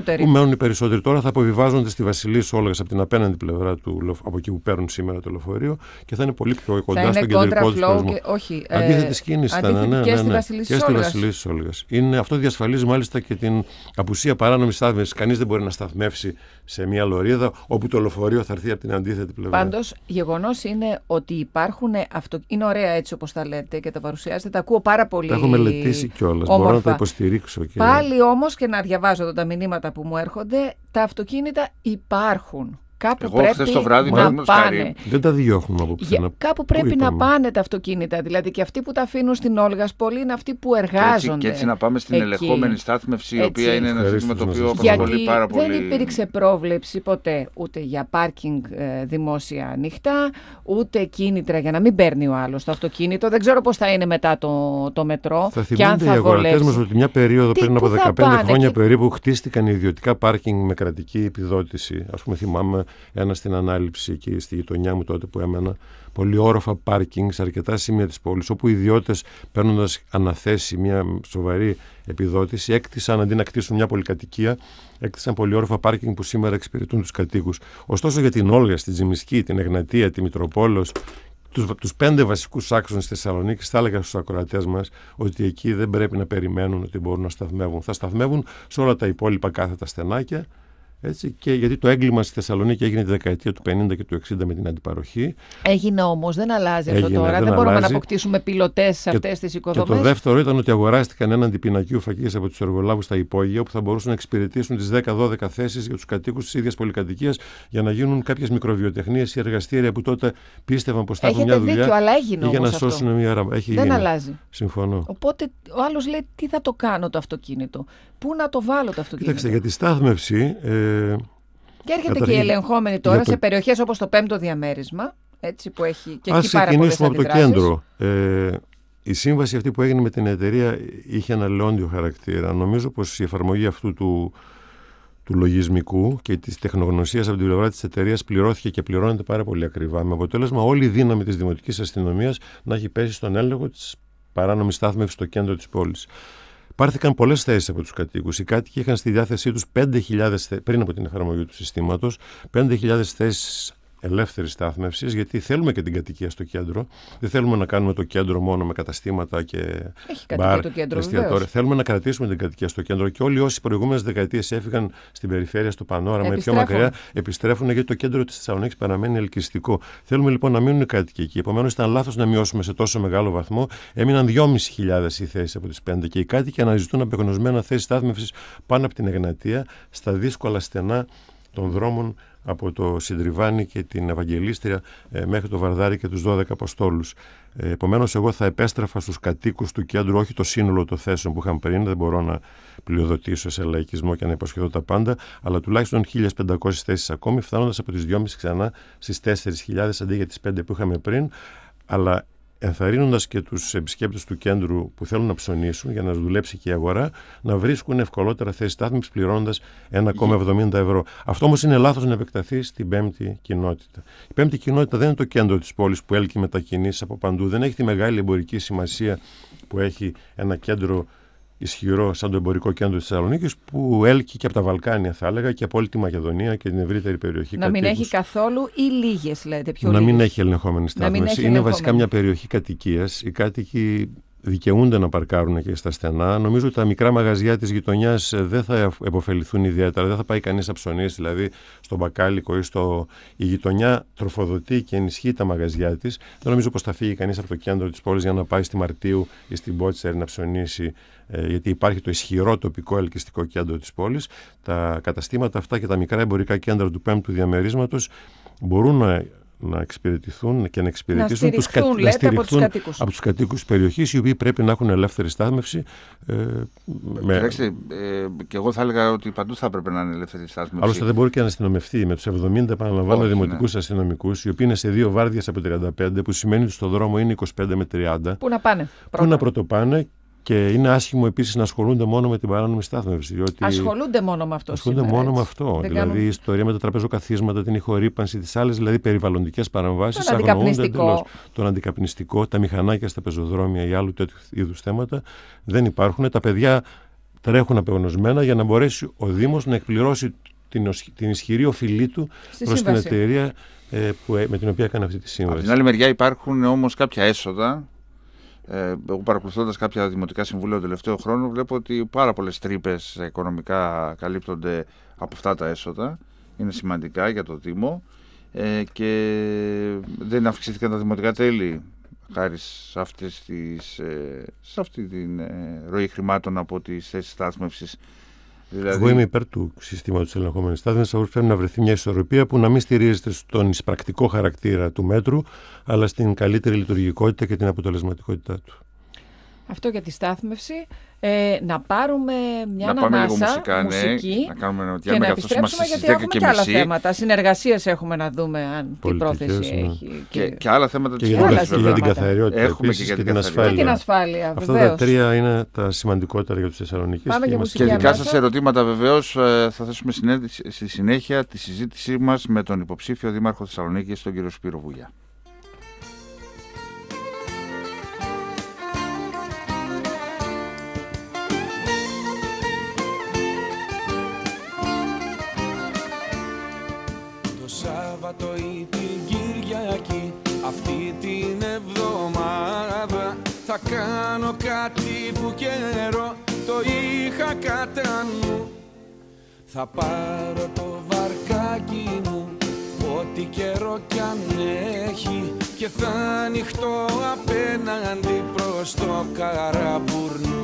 A: οι περισσότεροι.
B: Τώρα θα αποβιβάζονται στη Βασιλής Όλγας από την απέναντι πλευρά από εκεί που παίρνουν σήμερα το λεωφορείο και θα είναι πολύ πιο κοντά στον κεντρικό της κόσμο. Αντίθετη κίνηση θα είναι.
A: Και στη Βασιλής
B: της Όλγας. Αυτό διασφαλίζει μάλιστα και την απουσία παράνομης στάθμευσης. Κανείς δεν μπορεί να σταθμεύσει σε μια λωρίδα όπου το λεωφορείο θα έρθει από την αντίθετη πλευρά.
A: Πάντως, γεγονός είναι ότι υπάρχουν είναι ωραία έτσι όπως τα λέτε και τα παρουσιάζετε. Τα ακούω πάρα πολύ.
B: Τα έχω μελετήσει κιόλας. Μπορώ να τα υποστηρίξω.
A: Πάλι όμως, και να διαβάζω εδώ τα μηνύματα που μου έρχονται, τα αυτοκίνητα υπάρχουν. Κάπου
C: εγώ
A: πρέπει
C: χθες το βράδυ
A: να πάνε.
B: Δεν τα διώχνουμε από πουθενά.
A: Κάπου πρέπει να πάνε τα αυτοκίνητα. Δηλαδή και αυτοί που τα αφήνουν στην Όλγας, πολλοί είναι αυτοί που εργάζονται.
C: Και έτσι να πάμε στην ελεγχόμενη στάθμευση, η οποία είναι ένα ζήτημα το οποίο απασχολεί πάρα πολύ.
A: Δεν υπήρξε πρόβλεψη ποτέ ούτε για πάρκινγκ δημόσια ανοιχτά, ούτε κίνητρα για να μην παίρνει ο άλλος το αυτοκίνητο. Δεν ξέρω πώς θα είναι μετά το μετρό.
B: Θα θυμούνται οι ακροατές μας ότι μια περίοδο πριν από 15 χρόνια περίπου χτίστηκαν ιδιωτικά πάρκινγκ με κρατική επιδότηση. Ας πούμε, θυμάμαι ένα στην Ανάληψη εκεί στη γειτονιά μου τότε που έμενα, πολύ όροφα πάρκινγκ σε αρκετά σημεία της πόλης, όπου οι ιδιώτες, παίρνοντας αναθέσει μια σοβαρή επιδότηση, έκτισαν, αντί να κτίσουν μια πολυκατοικία, έκτισαν πολυόροφα πάρκινγκ που σήμερα εξυπηρετούν τους κατοίκους. Ωστόσο για την Όλγα, την Τσιμισκή, την Εγνατία, τη Μητροπόλεως, τους 5 βασικούς άξονες της Θεσσαλονίκης, θα έλεγα στους ακροατές μας ότι εκεί δεν πρέπει να περιμένουν ότι μπορούν να σταθμεύουν. Θα σταθμεύουν σε όλα τα υπόλοιπα κάθετα στενάκια. Έτσι, και γιατί το έγκλημα στη Θεσσαλονίκη έγινε τη δεκαετία του 50 και του 60 με την αντιπαροχή.
A: Έγινε όμως, δεν αλλάζει αυτό τώρα. Δεν μπορούμε να αποκτήσουμε πιλωτές σε αυτές τις οικοδομές.
B: Και το δεύτερο ήταν ότι αγοράστηκαν έναν αντιπινακίου φακής από τους εργολάβους στα υπόγεια, που θα μπορούσαν να εξυπηρετήσουν τις 10-12 θέσεις για τους κατοίκους της ίδιας πολυκατοικίας για να γίνουν κάποιες μικροβιοτεχνίες ή εργαστήρια που τότε πίστευαν πως θα έχουν μια δουλειά.
A: Δίκιο, αλλά έγινε
B: για
A: όμως
B: να σώσουν μια ράμπα.
A: Δεν αλλάζει.
B: Συμφωνώ.
A: Οπότε ο άλλος λέει: τι θα το κάνω το αυτοκίνητο, πού να το βάλω το αυτοκίνητο.
B: Κοίταξτε, για τη στάθμευση.
A: Και έρχεται και η ελεγχόμενη τώρα σε περιοχές όπως το 5ο διαμέρισμα, έτσι, που έχει και εκεί πάρα πολλές αντιδράσεις.
B: Από το κέντρο. Η σύμβαση αυτή που έγινε με την εταιρεία είχε ένα λεόντιο χαρακτήρα. Νομίζω πως η εφαρμογή αυτού του λογισμικού και της τεχνογνωσίας από την πλευρά της εταιρείας πληρώθηκε και πληρώνεται πάρα πολύ ακριβά. Με αποτέλεσμα όλη η δύναμη της δημοτικής αστυνομίας να έχει πέσει στον έλεγχο της παράνομης στάθμευσης στο κέντρο της πόλης. Πάρθηκαν πολλές θέσεις από τους κατοίκους. Οι κάτοικοι είχαν στη διάθεσή τους 5.000 πριν από την εφαρμογή του συστήματος, 5.000 θέσεις ελεύθερης στάθμευσης, γιατί θέλουμε και την κατοικία στο κέντρο. Δεν θέλουμε να κάνουμε το κέντρο μόνο με καταστήματα και μπαρ, εστιατόρια. Θέλουμε να κρατήσουμε την κατοικία στο κέντρο και όλοι όσοι προηγούμενες δεκαετίες έφυγαν στην περιφέρεια, στο Πανόραμα ή πιο μακριά, επιστρέφουν, γιατί το κέντρο της Θεσσαλονίκης παραμένει ελκυστικό. Θέλουμε λοιπόν να μείνουν οι κάτοικοι εκεί. Επομένως, ήταν λάθος να μειώσουμε σε τόσο μεγάλο βαθμό. Έμειναν 2.500 οι θέσεις από τις 5 και οι κάτοικοι αναζητούν απεγνωσμένα θέσεις στάθμευσης πάνω από την Εγνατία, στα δύσκολα στενά των δρόμων από το Συντριβάνι και την Ευαγγελίστρια μέχρι το Βαρδάρι και τους 12 Αποστόλους. Επομένως, εγώ θα επέστρεφα στους κατοίκους του κέντρου, όχι το σύνολο των θέσεων που είχαν πριν, δεν μπορώ να πλειοδοτήσω σε λαϊκισμό και να υποσχεθώ τα πάντα, αλλά τουλάχιστον 1.500 θέσεις ακόμη, φτάνοντας από τις 2.500 ξανά στις 4.000 αντί για τις 5 που είχαμε πριν, αλλά ενθαρρύνοντας και τους επισκέπτες του κέντρου που θέλουν να ψωνίσουν για να δουλέψει και η αγορά, να βρίσκουν ευκολότερα θέσεις στάθμευσης πληρώνοντας 1,70 ευρώ. Αυτό όμως είναι λάθος να επεκταθεί στην πέμπτη κοινότητα. Η πέμπτη κοινότητα δεν είναι το κέντρο της πόλης που έλκει μετακινήσεις από παντού, δεν έχει τη μεγάλη εμπορική σημασία που έχει ένα κέντρο ισχυρό σαν το εμπορικό κέντρο της Θεσσαλονίκης, που έλκει και από τα Βαλκάνια, θα έλεγα, και από όλη τη Μακεδονία και την ευρύτερη περιοχή.
A: Να μην έχει καθόλου ή λίγες, λέτε, πιο
B: να
A: λίγες.
B: μην έχει ελεγχόμενη στάθμευση. Είναι βασικά μια περιοχή κατοικίας. Οι κάτοικοι δικαιούνται να παρκάρουν και στα στενά. Νομίζω ότι τα μικρά μαγαζιά της γειτονιάς δεν θα επωφεληθούν ιδιαίτερα. Δεν θα πάει κανείς να ψωνίσει, δηλαδή στο μπακάλικο ή η γειτονιά τροφοδοτεί και ενισχύει τα μαγαζιά της. Δεν νομίζω πως θα φύγει κανείς από το κέντρο της πόλης για να πάει στη Μαρτίου ή στην Μπότσερ να ψωνίσει, γιατί υπάρχει το ισχυρό τοπικό ελκυστικό κέντρο της πόλης. Τα καταστήματα αυτά και τα μικρά εμπορικά κέντρα του πέμπτου διαμερίσματος μπορούν να εξυπηρετηθούν και να εξυπηρετήσουν από τους κατοίκους της περιοχής, οι οποίοι πρέπει να έχουν ελεύθερη στάθμευση.
C: Κοιτάξτε, και εγώ θα έλεγα ότι παντού θα έπρεπε να είναι ελεύθερη στάθμευση.
B: Άλλωστε δεν μπορεί και να αστυνομευτεί με τους 70, επαναλαμβάνω, δημοτικούς αστυνομικούς, οι οποίοι είναι σε 2 βάρδιες από 35, που σημαίνει ότι στο δρόμο είναι 25 με 30.
A: Πού να πάνε?
B: Πού να πρωτοπάνε. Και είναι άσχημο επίσης να ασχολούνται μόνο με την παράνομη στάθμευση. Διότι
A: ασχολούνται μόνο με αυτό.
B: Ασχολούνται
A: σήμερα,
B: μόνο με αυτό. Δηλαδή η ιστορία με τα τραπεζοκαθίσματα, την ηχορύπανση, τις άλλες δηλαδή περιβαλλοντικές παρεμβάσεις, αγνοούνται εντελώς. Τον αντικαπνιστικό, τα μηχανάκια στα πεζοδρόμια ή άλλου τέτοιου είδους θέματα δεν υπάρχουν. Τα παιδιά τρέχουν απεγνωσμένα για να μπορέσει ο Δήμος να εκπληρώσει την ισχυρή οφειλή του προς την εταιρεία με την οποία έκανε αυτή τη σύμβαση.
C: Από την άλλη μεριά υπάρχουν όμως κάποια έσοδα. Εγώ παρακολουθώντας κάποια δημοτικά συμβούλια τον τελευταίο χρόνο, βλέπω ότι πάρα πολλές τρύπες οικονομικά καλύπτονται από αυτά τα έσοδα. Είναι σημαντικά για το Δήμο και δεν αυξήθηκαν τα δημοτικά τέλη χάρη σε αυτή την ροή χρημάτων από τις θέσεις στάθμευσης. Δηλαδή...
B: Εγώ είμαι υπέρ του συστήματος ελεγχόμενης στάθμευσης. Θα πρέπει να βρεθεί μια ισορροπία που να μην στηρίζεται στον εισπρακτικό χαρακτήρα του μέτρου, αλλά στην καλύτερη λειτουργικότητα και την αποτελεσματικότητά του.
A: Αυτό για τη στάθμευση. Να πάρουμε μια μουσική
C: να κάνουμε
A: και να επιστρέψουμε, γιατί έχουμε και άλλα θέματα. Συνεργασίες έχουμε να δούμε αν τι πρόθεση έχει.
C: Και άλλα θέματα
B: της πόλης. Και για την καθαριότητα επίσης και την ασφάλεια.
A: Και την ασφάλεια,
B: αυτά τα τρία είναι τα σημαντικότερα για τους Θεσσαλονικείς.
C: Και δικά σας ερωτήματα βεβαίως θα θέσουμε στη συνέχεια τη συζήτησή μας με τον υποψήφιο Δήμαρχο Θεσσαλονίκης, τον κύριο Σπύρο Βουλιά.
D: Σάββατο ή την Κυριακή, αυτή την εβδομάδα θα κάνω κάτι που καιρό το είχα κατά νου. Θα πάρω το βαρκάκι μου, ό,τι καιρό κι αν έχει, και θα ανοιχτώ απέναντι προς το Καραμπουρνού.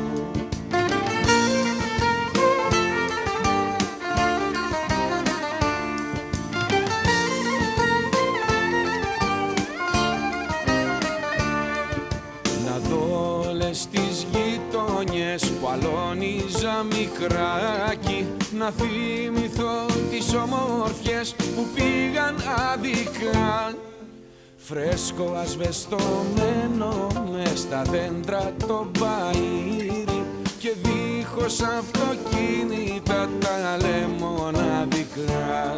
D: Στις γειτονιές που αλώνιζα μικράκι, να θυμηθώ τις ομορφιές που πήγαν άδικα. Φρέσκο ασβεστομένο μες στα δέντρα το μπαΐρι, και δίχως αυτοκίνητα τα λεμόνα δικά.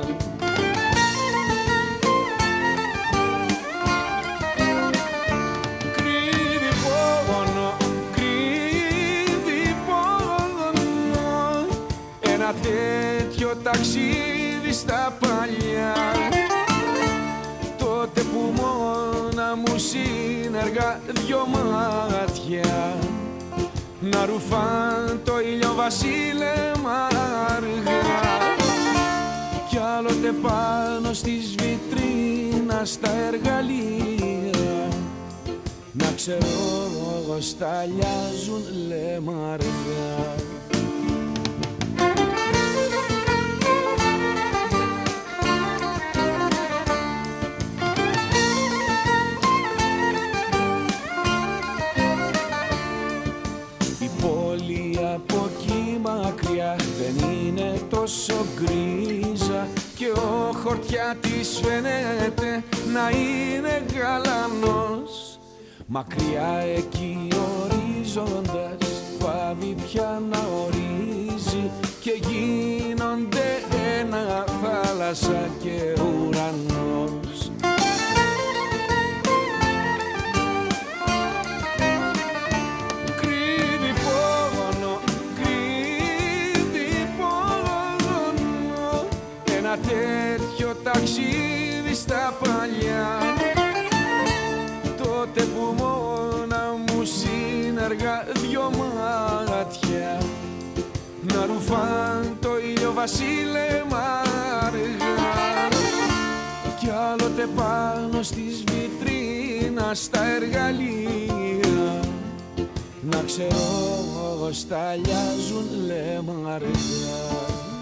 D: Κρύβει πόνο ταξίδι στα παλιά, τότε που μόνα μου σύνεργα δυο μάτια να ρουφάν το ηλιοβασίλεμα αργά, κι άλλοτε πάνω στις βιτρίνας τα εργαλεία να ξέρω σταλιάζουν λεμαργά. Η πόλη από εκεί μακριά δεν είναι τόσο γκρίζα και ο χορτιάτης φαίνεται να είναι γαλανός. Μακριά εκεί ορίζοντας πάβει πια να ορίζει και γίνονται ένα θάλασσα και ουρανός. Κρύβει πόνο, κρύβει πόνο, ένα τέτοιο ταξίδι στα παλιά, τότε που μόνα μου σύνεργα δυο μάτια να ρουφάν το ηλιοβασίλεμα αργά, κι άλλοτε πάνω στις βιτρίνας τα εργαλεία να ξέρω σταλιάζουν λεμαργά.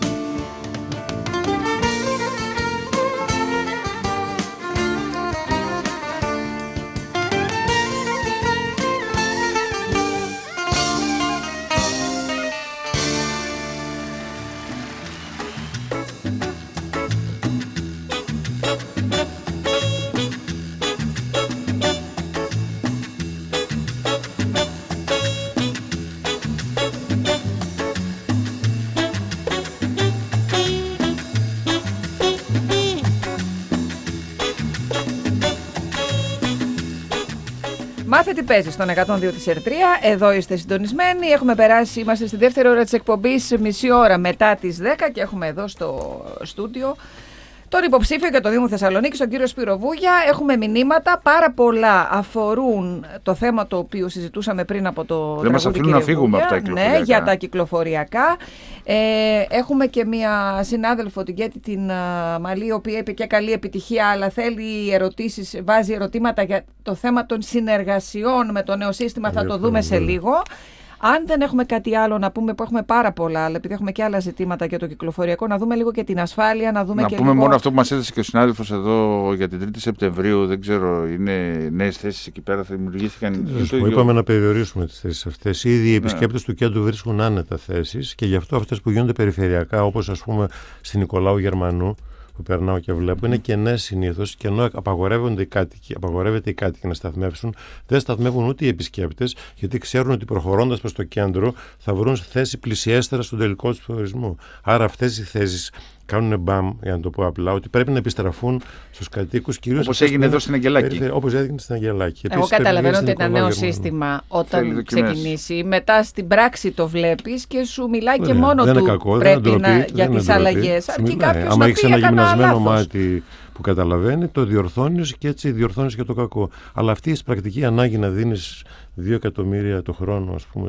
A: Μάθε τι παίζει στον 102 της Ερτρία. Εδώ είστε συντονισμένοι. Έχουμε περάσει, είμαστε στη δεύτερη ώρα της εκπομπής, μισή ώρα μετά τις 10 και έχουμε εδώ στο στούντιο τον υποψήφιο για το Δήμο Θεσσαλονίκης, τον κύριο Σπύρο Βούγια. Έχουμε μηνύματα, πάρα πολλά αφορούν το θέμα το οποίο συζητούσαμε πριν από το τραγούδι.
C: Δεν μας αφήνουν να φύγουμε από τα κυκλοφοριακά.
A: Ναι, για τα κυκλοφοριακά. Έχουμε και μια συνάδελφο, την Κέτη την Μαλή, η οποία είπε και καλή επιτυχία, αλλά θέλει ερωτήσεις, βάζει ερωτήματα για το θέμα των συνεργασιών με το νέο σύστημα. Θα το δούμε σε λίγο. Αν δεν έχουμε κάτι άλλο να πούμε, που έχουμε πάρα πολλά, αλλά επειδή έχουμε και άλλα ζητήματα για το κυκλοφοριακό, να δούμε λίγο και την ασφάλεια, να δούμε και
C: πούμε
A: λίγο...
C: μόνο αυτό που μας έδωσε και ο συνάδελφος εδώ για την 3η Σεπτεμβρίου. Δεν ξέρω, είναι νέες θέσεις εκεί πέρα, θα δημιουργήθηκαν.
B: Είπαμε να περιορίσουμε τις θέσεις αυτές. Ήδη οι επισκέπτες του κέντρου βρίσκουν άνετα θέσεις και γι' αυτό αυτές που γίνονται περιφερειακά, όπως ας πούμε στην Νικολάου Γερμανού, που περνάω και βλέπω, είναι κενές συνήθως, και ενώ απαγορεύεται οι κάτοικοι να σταθμεύσουν, δεν σταθμεύουν ούτε οι επισκέπτες, γιατί ξέρουν ότι προχωρώντας προς το κέντρο θα βρουν θέση πλησιέστερα στον τελικό του προορισμό. Άρα αυτές οι θέσεις κάνουν μπαμ, για να το πω απλά, ότι πρέπει να επιστραφούν στους κατοίκους, κυρίως
C: όπως έγινε εδώ στην Αγγελάκη.
B: Όπως έγινε στην Αγγελάκη.
A: Εγώ καταλαβαίνω ότι ήταν νέο σύστημα όταν ξεκινήσει. Μετά στην πράξη το βλέπεις και σου μιλάει και μόνο του
B: κακό,
A: πρέπει για τις αλλαγές. Αρκεί κάποιος να πει για
B: γυμνασμένο μάτι που καταλαβαίνει, το διορθώνεις και έτσι διορθώνεις και το κακό. Αλλά αυτή η πρακτική ανάγκη να δίνεις 2 εκατομμύρια το χρόνο, ας πούμε,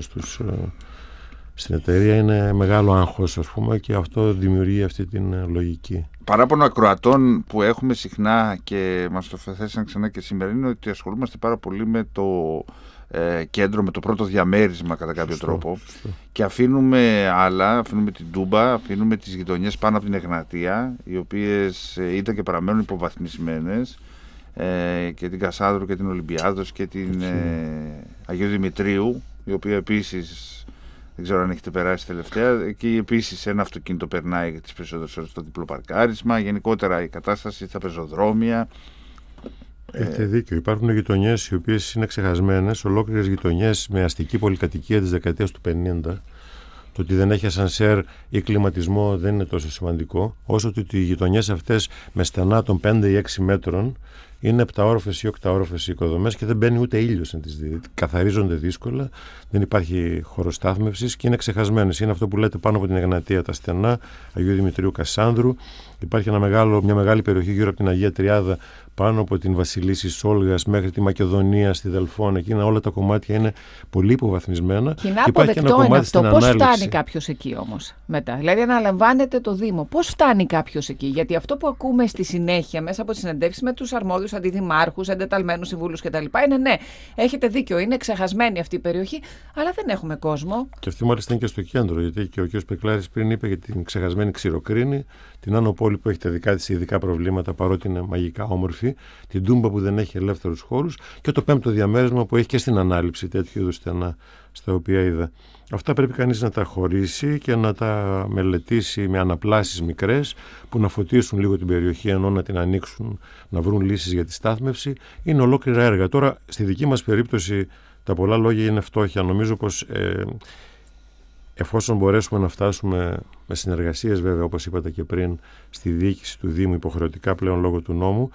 B: στην εταιρεία είναι μεγάλο άγχος, ας πούμε, και αυτό δημιουργεί αυτή την λογική.
C: Παράπονο ακροατών που έχουμε συχνά και μας το θέσαν ξανά και σήμερα είναι ότι ασχολούμαστε πάρα πολύ με το κέντρο, με το πρώτο διαμέρισμα κατά κάποιο τρόπο. Και αφήνουμε την Τούμπα, αφήνουμε τις γειτονιές πάνω από την Εγνατία, οι οποίες ήταν και παραμένουν υποβαθμισμένες, και την Κασάνδρου και την Ολυμπιάδος και την Αγίου Δημητρίου, η οποία επίσης δεν ξέρω αν έχετε περάσει τελευταία. Εκεί επίσης ένα αυτοκίνητο περνάει τις περισσότερες ώρες στο διπλοπαρκάρισμα. Γενικότερα η κατάσταση στα πεζοδρόμια.
B: Έχετε δίκιο. Υπάρχουν γειτονιές οι οποίες είναι ξεχασμένες, ολόκληρες γειτονιές με αστική πολυκατοικία της δεκαετίας του 50. Το ότι δεν έχει ασανσέρ ή κλιματισμό δεν είναι τόσο σημαντικό, όσο ότι οι γειτονιές αυτές με στενά των 5 ή 6 μέτρων είναι 7όροφες ή 8όροφες οι οικοδομές και δεν μπαίνει ούτε ήλιος να τις δει. Καθαρίζονται δύσκολα, δεν υπάρχει χώρος στάθμευσης και είναι ξεχασμένες. Είναι αυτό που λέτε πάνω από την Εγνατία τα στενά, Αγίου Δημητρίου Κασάνδρου. Υπάρχει μια μεγάλη περιοχή γύρω από την Αγία Τριάδα, πάνω από την Βασιλίσσης Όλγας μέχρι τη Μακεδονία, στη Δελφών. Εκείνα όλα τα κομμάτια είναι πολύ υποβαθμισμένα.
A: Και είναι αποδεκτό είναι αυτό. Πώς φτάνει κάποιος εκεί όμως μετά? Δηλαδή, αναλαμβάνεται το Δήμο. Πώς φτάνει κάποιος εκεί? Γιατί αυτό που ακούμε στη συνέχεια μέσα από τις συνεντεύξεις με τους αρμόδιους αντιδημάρχους, εντεταλμένους συμβούλους κτλ. είναι ναι, έχετε δίκιο, είναι ξεχασμένη αυτή η περιοχή, αλλά δεν έχουμε κόσμο.
B: Και αυτή μάλιστα είναι και στο κέντρο, γιατί και ο κ. Πεκλάρης πριν είπε για την ξεχασμένη Ξηροκρίνη, την Άνω Πόλη που έχει τα δικά της ειδικά προβλήματα, παρότι είναι μαγικά όμορφη, την Τούμπα που δεν έχει ελεύθερους χώρους και το 5ο διαμέρισμα που έχει και στην ανάληψη τέτοιου είδους στενά στα οποία είδα. Αυτά πρέπει κανείς να τα χωρίσει και να τα μελετήσει με αναπλάσεις μικρές που να φωτίσουν λίγο την περιοχή, ενώ να την ανοίξουν, να βρουν λύσεις για τη στάθμευση. Είναι ολόκληρα έργα. Τώρα, στη δική μας περίπτωση, τα πολλά λόγια είναι φτώχεια. Νομίζω πως εφόσον μπορέσουμε να φτάσουμε με συνεργασίες, βέβαια, όπως είπατε και πριν, στη διοίκηση του Δήμου υποχρεωτικά πλέον λόγω του νόμου,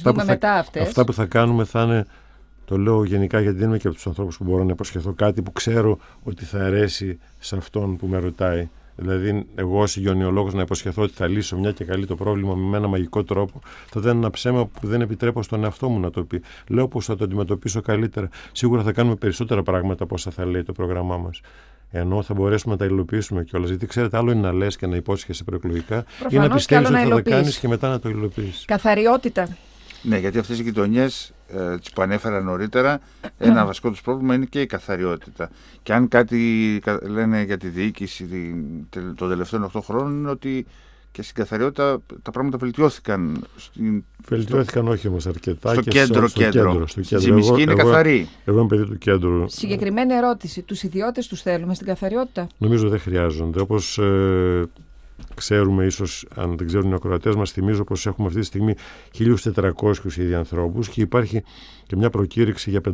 B: αυτά που θα κάνουμε θα είναι, το λέω γενικά γιατί δεν είμαι και από τους ανθρώπους που μπορώ να υποσχεθώ κάτι που ξέρω ότι θα αρέσει σε αυτόν που με ρωτάει. Δηλαδή, εγώ ως υγειονοιολόγος να υποσχεθώ ότι θα λύσω μια και καλή το πρόβλημα με ένα μαγικό τρόπο, θα ήταν ένα ψέμα που δεν επιτρέπω στον εαυτό μου να το πει. Λέω πως θα το αντιμετωπίσω καλύτερα. Σίγουρα θα κάνουμε περισσότερα πράγματα από όσα θα λέει το πρόγραμμά μας. Ενώ θα μπορέσουμε να τα υλοποιήσουμε κιόλας. Γιατί ξέρετε, άλλο είναι να λες και να υπόσχεσαι προεκλογικά, ή να πιστεύεις ότι θα το κάνεις και μετά να το υλοποιήσεις.
A: Καθαριότητα.
C: Ναι, γιατί αυτές οι γειτονιές που ανέφερα νωρίτερα, ένα βασικό τους πρόβλημα είναι και η καθαριότητα. Και αν κάτι λένε για τη διοίκηση των τελευταίων 8 χρόνων, είναι ότι και στην καθαριότητα τα πράγματα βελτιώθηκαν.
B: Βελτιώθηκαν όχι όμως αρκετά.
C: Στο κέντρο.
B: Στη
C: Τσιμισκή είναι καθαρή.
B: Εγώ είμαι παιδί του κέντρου.
A: Συγκεκριμένη ερώτηση. Τους ιδιώτες τους θέλουμε στην καθαριότητα?
B: Νομίζω δεν χρειάζονται. Όπως ξέρουμε, ίσως αν δεν ξέρουν οι ακροατές μας, θυμίζω πως έχουμε αυτή τη στιγμή 1.400 ήδη ανθρώπους και υπάρχει και μια προκήρυξη για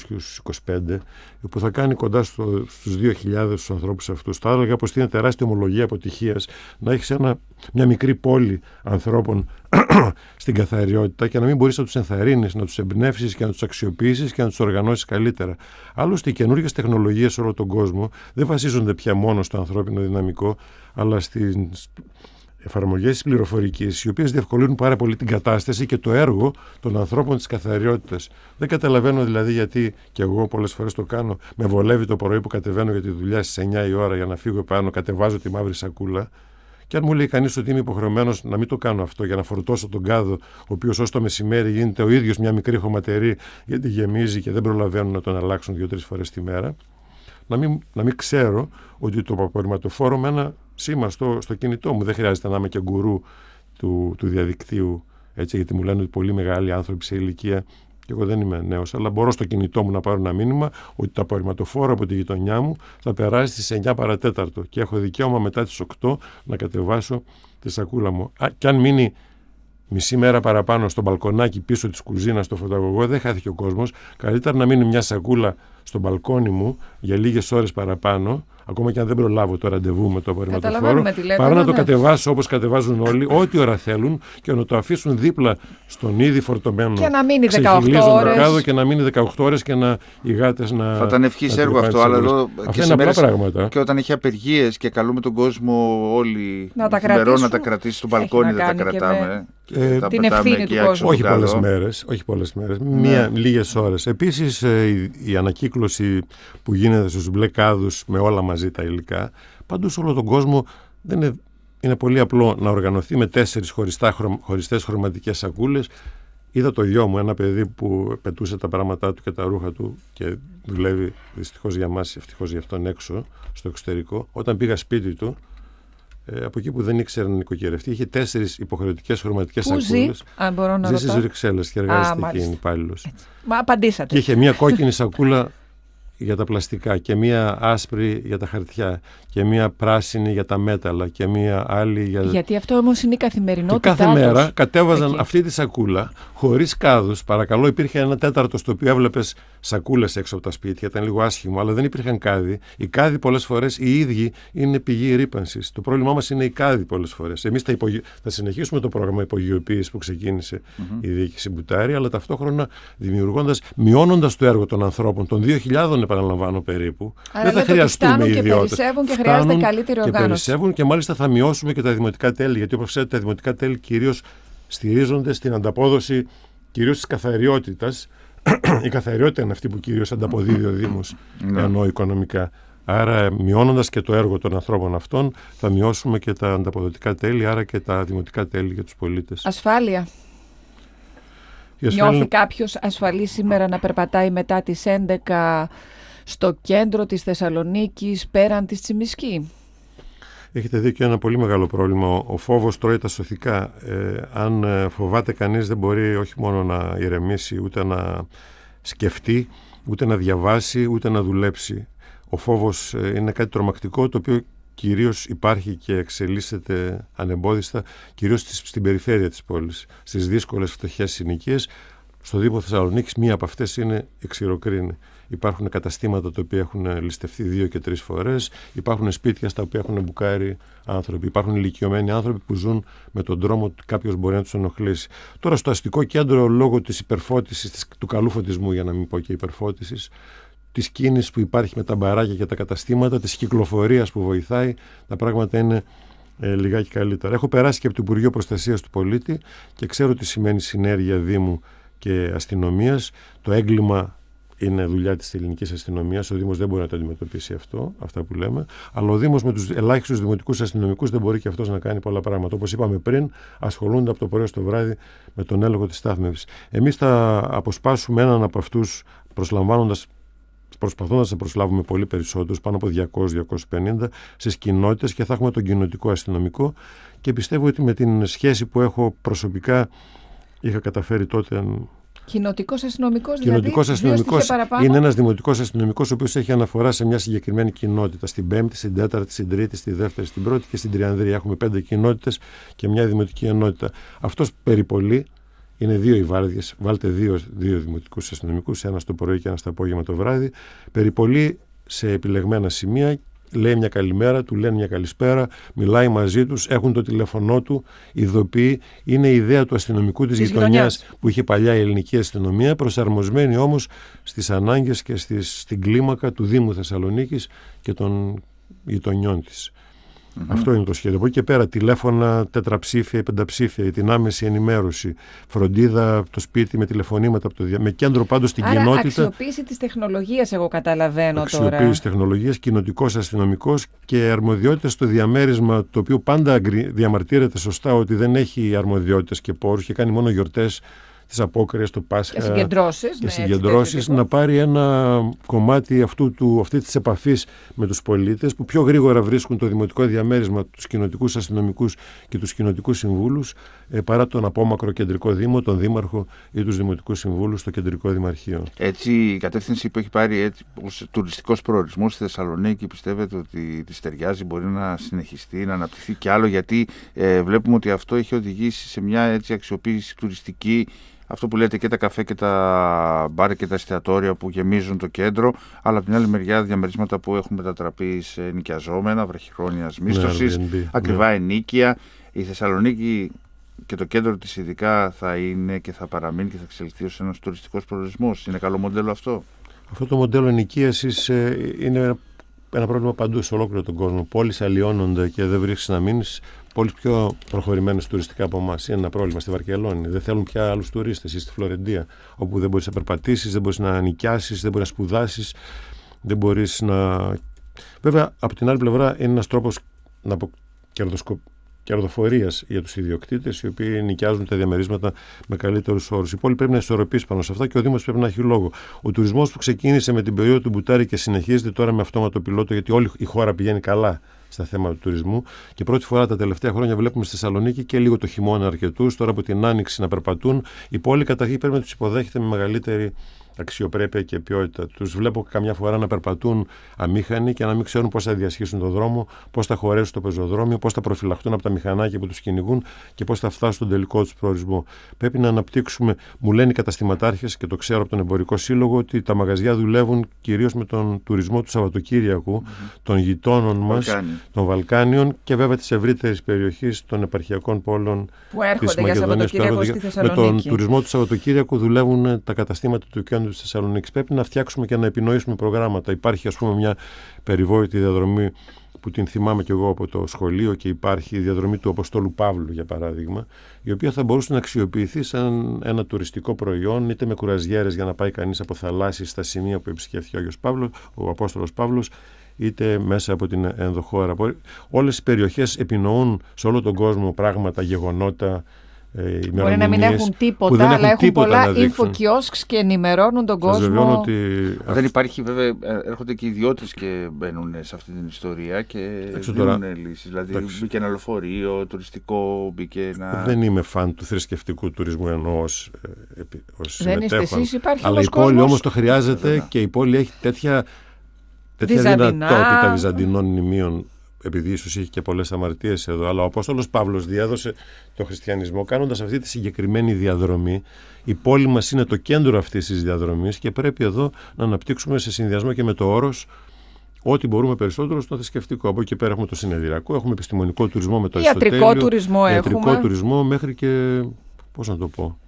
B: 525 που θα κάνει κοντά στους 2.000 τους ανθρώπους αυτούς. Θα έλεγα πως είναι τεράστια ομολογία αποτυχίας να έχεις μια μικρή πόλη ανθρώπων στην καθαριότητα και να μην μπορείς να τους ενθαρρύνεις, να τους εμπνεύσεις και να τους αξιοποιήσεις και να τους οργανώσεις καλύτερα. Άλλωστε, οι καινούργιες τεχνολογίες σε όλο τον κόσμο δεν βασίζονται πια μόνο στο ανθρώπινο δυναμικό, αλλά στις εφαρμογές της πληροφορικής, οι οποίες διευκολύνουν πάρα πολύ την κατάσταση και το έργο των ανθρώπων της καθαριότητας. Δεν καταλαβαίνω δηλαδή γιατί, και εγώ πολλές φορές το κάνω, με βολεύει το πρωί που κατεβαίνω για τη δουλειά στις 9 η ώρα για να φύγω επάνω, κατεβάζω τη μαύρη σακούλα. Και αν μου λέει κανείς ότι είμαι υποχρεωμένος να μην το κάνω αυτό για να φορτώσω τον κάδο, ο οποίος ως το μεσημέρι γίνεται ο ίδιος μια μικρή χωματερή, γιατί γεμίζει και δεν προλαβαίνουν να τον αλλάξουν 2-3 φορές τη μέρα, να μην ξέρω ότι το απορριμματοφόρο με ένα σήμα στο κινητό μου, δεν χρειάζεται να είμαι και γκουρού του διαδικτύου, έτσι, γιατί μου λένε ότι πολύ μεγάλοι άνθρωποι σε ηλικία, και εγώ δεν είμαι νέος, αλλά μπορώ στο κινητό μου να πάρω ένα μήνυμα ότι το απορριμματοφόρο από τη γειτονιά μου θα περάσει στις 9 παρατέταρτο και έχω δικαίωμα μετά τις 8 να κατεβάσω τη σακούλα μου. Και αν μείνει μισή μέρα παραπάνω στο μπαλκονάκι πίσω της κουζίνας στο φωταγωγό, δεν χάθηκε ο κόσμος. Καλύτερα να μείνει μια σακούλα στο μπαλκόνι μου για λίγες ώρες παραπάνω, ακόμα και αν δεν προλάβω το ραντεβού με το απορριμματοφόρο, παρά να το κατεβάσω όπως κατεβάζουν όλοι, ό,τι ώρα θέλουν, και να το αφήσουν δίπλα στον ήδη φορτωμένο
A: και να μείνει 18 ώρες.
B: Και να μείνει 18 ώρες και οι γάτες να.
C: Θα ήταν ευχής έργο αυτό, αλλά εδώ
B: και είναι απλά πράγματα.
C: Και όταν έχει απεργίες και καλούμε τον κόσμο όλοι να τα κρατήσει στο μπαλκόνι, δεν τα κρατάμε.
A: Την ευθύνη του κόσμου.
B: Όχι πολλές μέρες, λίγες ώρες. Επίσης, η ανακύκλωση που γίνεται στους μπλε κάδους με όλα μαζί τα υλικά, παντού σε όλο τον κόσμο είναι πολύ απλό να οργανωθεί με 4 χωριστές χρωματικές σακούλες. Είδα το γιο μου, ένα παιδί που πετούσε τα πράγματά του και τα ρούχα του και δουλεύει δυστυχώς για μας, ευτυχώς για αυτόν έξω, στο εξωτερικό. Όταν πήγα σπίτι του, από εκεί που δεν ήξερε να νοικοκυρευτεί, είχε 4 υποχρεωτικές χρωματικές σακούλες.
A: Πού ζει, αν μπορώ να ρωτήσω?
B: Ζει στις Βρυξέλλες και εργάζεται εκεί, είναι υπάλληλος.
A: Μα απαντήσατε.
B: Και είχε μια κόκκινη σακούλα για τα πλαστικά και μία άσπρη για τα χαρτιά και μία πράσινη για τα μέταλλα και μία άλλη για...
A: Γιατί αυτό όμως είναι η καθημερινότητά
B: τους. Και κάθε μέρα κατέβαζαν
A: εκεί
B: αυτή τη σακούλα χωρίς κάδους. Παρακαλώ, υπήρχε ένα τέταρτο στο οποίο έβλεπες σακούλες έξω από τα σπίτια, ήταν λίγο άσχημο, αλλά δεν υπήρχαν κάδοι. Οι κάδοι πολλές φορές οι ίδιοι είναι πηγή ρύπανσης. Το πρόβλημά μας είναι οι κάδοι πολλές φορές. Εμείς θα συνεχίσουμε το πρόγραμμα υπογειοποίησης που ξεκίνησε η διοίκηση Μπουτάρη, αλλά ταυτόχρονα μειώνοντας το έργο των ανθρώπων, των 2.000 επαναλαμβάνω περίπου,
A: άρα
B: δεν θα χρειαστούμε
A: ιδιώτες. Και περισσεύουν και χρειάζεται καλύτερη οργάνωση.
B: Περισσεύουν και μάλιστα θα μειώσουμε και τα δημοτικά τέλη, γιατί όπως ξέρετε τα δημοτικά τέλη κυρίως στηρίζονται στην ανταπόδοση κυρίως της καθαριότητας. Η καθαριότητα είναι αυτή που κυρίως ανταποδίδει ο Δήμος, ενώ οικονομικά. Άρα, μειώνοντας και το έργο των ανθρώπων αυτών, θα μειώσουμε και τα ανταποδοτικά τέλη, άρα και τα δημοτικά τέλη για τους πολίτες.
A: Ασφάλεια. Νιώθει κάποιος ασφαλή σήμερα να περπατάει μετά τις 11 στο κέντρο της Θεσσαλονίκης, πέραν της Τσιμισκή?
B: Έχετε δει και ένα πολύ μεγάλο πρόβλημα. Ο φόβος τρώει τα σωθικά. Αν φοβάται κανείς, δεν μπορεί όχι μόνο να ηρεμήσει, ούτε να σκεφτεί, ούτε να διαβάσει, ούτε να δουλέψει. Ο φόβος είναι κάτι τρομακτικό, το οποίο κυρίως υπάρχει και εξελίσσεται ανεμπόδιστα, κυρίως στην περιφέρεια της πόλης, στις δύσκολες φτωχές συνοικίες. Στο Δήμο Θεσσαλονίκης μία από αυτές είναι η Ξηροκρίνη. Υπάρχουν καταστήματα τα οποία έχουν ληστευτεί 2 και 3 φορές, υπάρχουν σπίτια στα οποία έχουν μπουκάρει άνθρωποι, υπάρχουν ηλικιωμένοι άνθρωποι που ζουν με τον τρόμο ότι κάποιος μπορεί να τους ενοχλήσει. Τώρα στο αστικό κέντρο, λόγω της υπερφώτισης, του καλού φωτισμού, για να μην πω και υπερφώτισης, της κίνησης που υπάρχει με τα μπαράκια και τα καταστήματα, της κυκλοφορίας που βοηθάει, τα πράγματα είναι λιγάκι καλύτερα. Έχω περάσει και από το Υπουργείο Προστασίας του Πολίτη και ξέρω τι σημαίνει συνέργεια Δήμου και αστυνομίας. Το έγκλημα είναι δουλειά της ελληνικής αστυνομίας. Ο Δήμος δεν μπορεί να το αντιμετωπίσει αυτά που λέμε. Αλλά ο Δήμος με τους ελάχιστους δημοτικούς αστυνομικούς δεν μπορεί και αυτός να κάνει πολλά πράγματα. Όπως είπαμε πριν, ασχολούνται από το πρωί στο βράδυ με τον έλεγχο της στάθμευσης. Εμείς θα αποσπάσουμε έναν από αυτούς, προσπαθώντας να προσλάβουμε πολύ περισσότερους, πάνω από 200-250 στις κοινότητες, και θα έχουμε τον κοινοτικό αστυνομικό, και πιστεύω ότι με την σχέση που έχω προσωπικά είχα καταφέρει τότε.
A: Κοινοτικός αστυνομικός,
B: Κοινοτικός αστυνομικός είναι ένας δημοτικός αστυνομικός ο οποίος έχει αναφορά σε μια συγκεκριμένη κοινότητα. Στην 5η, στην 4η, στην 3η, στη 2η, στην 1η και στην Τριανδρία. Έχουμε 5 κοινότητες και μια δημοτική ενότητα. Αυτός περιπολεί. Είναι 2 οι βάρδιες. Βάλτε 2 δημοτικούς αστυνομικούς, ένα το πρωί και ένα το απόγευμα το βράδυ. Περιπολεί σε επιλεγμένα σημεία. Λέει μια καλημέρα, του λένε μια καλησπέρα, μιλάει μαζί τους, έχουν το τηλέφωνό του, ειδοποιεί. Είναι η ιδέα του αστυνομικού της γειτονιάς που είχε παλιά η ελληνική αστυνομία, προσαρμοσμένη όμως στις ανάγκες και στην κλίμακα του Δήμου Θεσσαλονίκης και των γειτονιών της. Αυτό είναι το σχέδιο. Από εκεί και πέρα, τηλέφωνα τετραψήφια ή πενταψήφια, ή την άμεση ενημέρωση, φροντίδα το σπίτι με τηλεφωνήματα, με κέντρο πάντως στην κοινότητα.
A: Αξιοποίηση της τεχνολογίας, εγώ καταλαβαίνω τώρα.
B: Αξιοποίηση τεχνολογίας, κοινοτικός αστυνομικός και αρμοδιότητες στο διαμέρισμα, το οποίο πάντα διαμαρτύρεται σωστά ότι δεν έχει αρμοδιότητες και πόρους και κάνει μόνο γιορτές, τις απόκριες, το Πάσχα και συγκεντρώσεις, να πάρει ένα κομμάτι αυτή της επαφής με τους πολίτες, που πιο γρήγορα βρίσκουν το δημοτικό διαμέρισμα, τους κοινοτικούς αστυνομικούς και τους κοινοτικούς συμβούλους, παρά τον απόμακρο κεντρικό δήμο, τον δήμαρχο ή τους δημοτικούς συμβούλους στο κεντρικό δημαρχείο.
C: Έτσι, η κατεύθυνση που έχει πάρει ως τουριστικός προορισμός στη Θεσσαλονίκη, πιστεύετε ότι της ταιριάζει, μπορεί να συνεχιστεί, να αναπτυχθεί κι άλλο? Γιατί βλέπουμε ότι αυτό έχει οδηγήσει σε μια αξιοποίηση τουριστική. Αυτό που λέτε, και τα καφέ και τα μπάρ και τα εστιατόρια που γεμίζουν το κέντρο, αλλά από την άλλη μεριά διαμερίσματα που έχουν μετατραπεί σε νοικιαζόμενα, βραχυχρόνιας μίσθωσης, ακριβά ενίκεια. Η Θεσσαλονίκη και το κέντρο της ειδικά θα είναι και θα παραμείνει και θα εξελιχθεί ως ένας τουριστικός προορισμός. Είναι καλό μοντέλο αυτό?
B: Αυτό το μοντέλο ενοικίασης είναι ένα πρόβλημα παντού σε ολόκληρο τον κόσμο. Πόλεις αλλοιώνονται και δεν βρίσκεις να μείνεις. Πόλεις πιο προχωρημένες τουριστικά από εμάς. Είναι ένα πρόβλημα στη Βαρκελόνη. Δεν θέλουν πια άλλους τουρίστες, ή στη Φλωρεντία, όπου δεν μπορείς να περπατήσεις, δεν μπορείς να νοικιάσεις, δεν μπορείς να σπουδάσεις, δεν μπορείς να. Βέβαια, από την άλλη πλευρά, είναι ένας τρόπος κερδοφορίας για τους ιδιοκτήτες, οι οποίοι νοικιάζουν τα διαμερίσματα με καλύτερους όρους. Η πόλη πρέπει να ισορροπήσει πάνω σε αυτά και ο Δήμος πρέπει να έχει λόγο. Ο τουρισμός που ξεκίνησε με την περίοδο του Μπουτάρη και συνεχίζεται τώρα με αυτόματο πιλότο, γιατί όλη η χώρα πηγαίνει καλά στα θέματα του τουρισμού, και πρώτη φορά τα τελευταία χρόνια βλέπουμε στη Θεσσαλονίκη και λίγο το χειμώνα αρκετούς, τώρα από την άνοιξη να περπατούν. Η πόλη καταρχήν πρέπει να τους υποδέχεται με μεγαλύτερη αξιοπρέπεια και ποιότητα. Τους βλέπω καμιά φορά να περπατούν αμήχανοι και να μην ξέρουν πώς θα διασχίσουν τον δρόμο, πώς θα χωρέσουν το πεζοδρόμιο, πώς θα προφυλαχτούν από τα μηχανάκια που τους κυνηγούν και πώς θα φτάσουν στον τελικό τους προορισμό. Πρέπει να αναπτύξουμε, μου λένε οι καταστηματάρχες και το ξέρω από τον Εμπορικό Σύλλογο, ότι τα μαγαζιά δουλεύουν κυρίως με τον τουρισμό του Σαββατοκύριακου, των γειτόνων μας, των Βαλκάνιων και βέβαια της ευρύτερης περιοχής των επαρχιακών πόλων της Μακεδονίας. Με τον τουρισμό του Σαββατοκύριακου δουλεύουν τα καταστήματα του κέντρου της Θεσσαλονίκης. Πρέπει να φτιάξουμε και να επινοήσουμε προγράμματα. Υπάρχει, ας πούμε, μια περιβόητη διαδρομή που την θυμάμαι κι εγώ από το σχολείο και υπάρχει η διαδρομή του Αποστόλου Παύλου, για παράδειγμα, η οποία θα μπορούσε να αξιοποιηθεί σαν ένα τουριστικό προϊόν, είτε με κουραζιέρες για να πάει κανείς από θαλάσσιες στα σημεία που επισκέφθηκε ο Απόστολος Παύλος, είτε μέσα από την ενδοχώρα. Όλες οι περιοχές επινοούν σε όλο τον κόσμο πράγματα, γεγονότα.
A: Μπορεί να μην έχουν τίποτα, αλλά έχουν πολλά info-kiosks και ενημερώνουν τον κόσμο.
B: Ότι...
C: Δεν υπάρχει, βέβαια, έρχονται και ιδιώτες και μπαίνουν σε αυτή την ιστορία και δίνουν λύσεις. Δηλαδή μπήκε ένα λεωφορείο τουριστικό, μπήκε ένα...
B: Δεν είμαι φαν του θρησκευτικού τουρισμού ως
A: δεν είστε εσείς, υπάρχει
B: αλλά η πόλη όμως το χρειάζεται και η πόλη έχει τέτοια δυνατότητα βυζαντινών μνημείων, επειδή ίσως είχε και πολλές αμαρτίες εδώ, αλλά ο Απόστολος Παύλος διέδωσε το χριστιανισμό κάνοντας αυτή τη συγκεκριμένη διαδρομή. Η πόλη μας είναι το κέντρο αυτής της διαδρομής και πρέπει εδώ να αναπτύξουμε σε συνδυασμό και με το όρος ό,τι μπορούμε περισσότερο στο θρησκευτικό. Από εκεί πέρα έχουμε το συνεδριακό, έχουμε επιστημονικό τουρισμό με το Αριστοτέλειο, ιατρικό τουρισμό μέχρι και, πώς να το πω,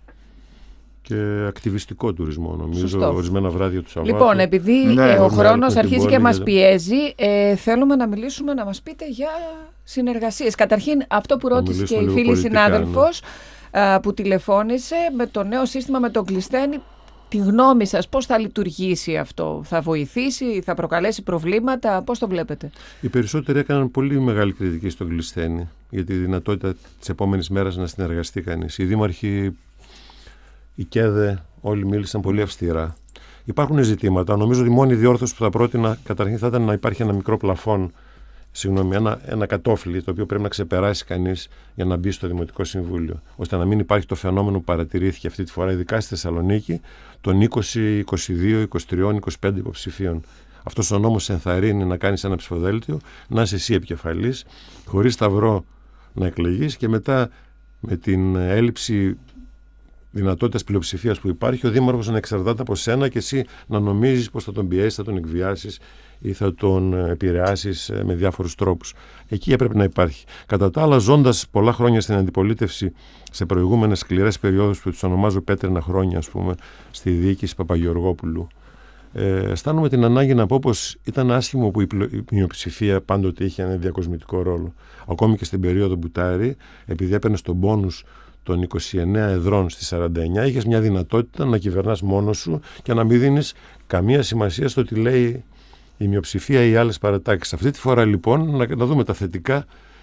B: και ακτιβιστικό τουρισμό, νομίζω, ορισμένα βράδια του Σαββάτου.
A: Λοιπόν, επειδή ο χρόνος αρχίζει και μας πιέζει, θέλουμε να μιλήσουμε, να μας πείτε για συνεργασίες. Καταρχήν, αυτό που ρώτησε και η φίλη συνάδελφος που τηλεφώνησε, με το νέο σύστημα με τον Κλεισθένη, τη γνώμη σας, πώς θα λειτουργήσει αυτό, θα βοηθήσει, θα προκαλέσει προβλήματα, πώς το βλέπετε?
B: Οι περισσότεροι έκαναν πολύ μεγάλη κριτική στον Κλεισθένη για τη δυνατότητα της επόμενης μέρας να συνεργαστεί κανείς. Οι δήμαρχοι, η ΚΕΔΕ, όλοι μίλησαν πολύ αυστηρά. Υπάρχουν ζητήματα. Νομίζω ότι η μόνη διόρθωση που θα πρότεινα καταρχήν θα ήταν να υπάρχει ένα μικρό πλαφόν, ένα κατόφλι, το οποίο πρέπει να ξεπεράσει κανείς για να μπει στο Δημοτικό Συμβούλιο, ώστε να μην υπάρχει το φαινόμενο που παρατηρήθηκε αυτή τη φορά, ειδικά στη Θεσσαλονίκη, των 20, 22, 23, 25 υποψηφίων. Αυτός ο νόμος ενθαρρύνει να κάνεις ένα ψηφοδέλτιο, να είσαι εσύ επικεφαλής, χωρίς σταυρό να εκλεγείς και μετά με την έλλειψη δυνατότητας πλειοψηφίας που υπάρχει, ο δήμαρχος να εξαρτάται από σένα και εσύ να νομίζεις πως θα τον πιέσεις, θα τον εκβιάσεις ή θα τον επηρεάσεις με διάφορους τρόπους. Εκεί έπρεπε να υπάρχει. Κατά τα άλλα, ζώντας πολλά χρόνια στην αντιπολίτευση σε προηγούμενες σκληρές περιόδους που τους ονομάζω πέτρινα χρόνια, ας πούμε, στη διοίκηση Παπαγεωργόπουλου, αισθάνομαι την ανάγκη να πω πως ήταν άσχημο που η μειοψηφία πάντοτε είχε ένα διακοσμητικό ρόλο. Ακόμη και στην περίοδο Μπουτάρη, επειδή έπαιρνε στον πόνους των 29 εδρών στις 49, είχες μια δυνατότητα να κυβερνάς μόνος σου και να μην δίνεις καμία σημασία στο τι λέει η μειοψηφία ή οι άλλες παρατάξεις. Αυτή τη φορά λοιπόν να δούμε τα θετικά.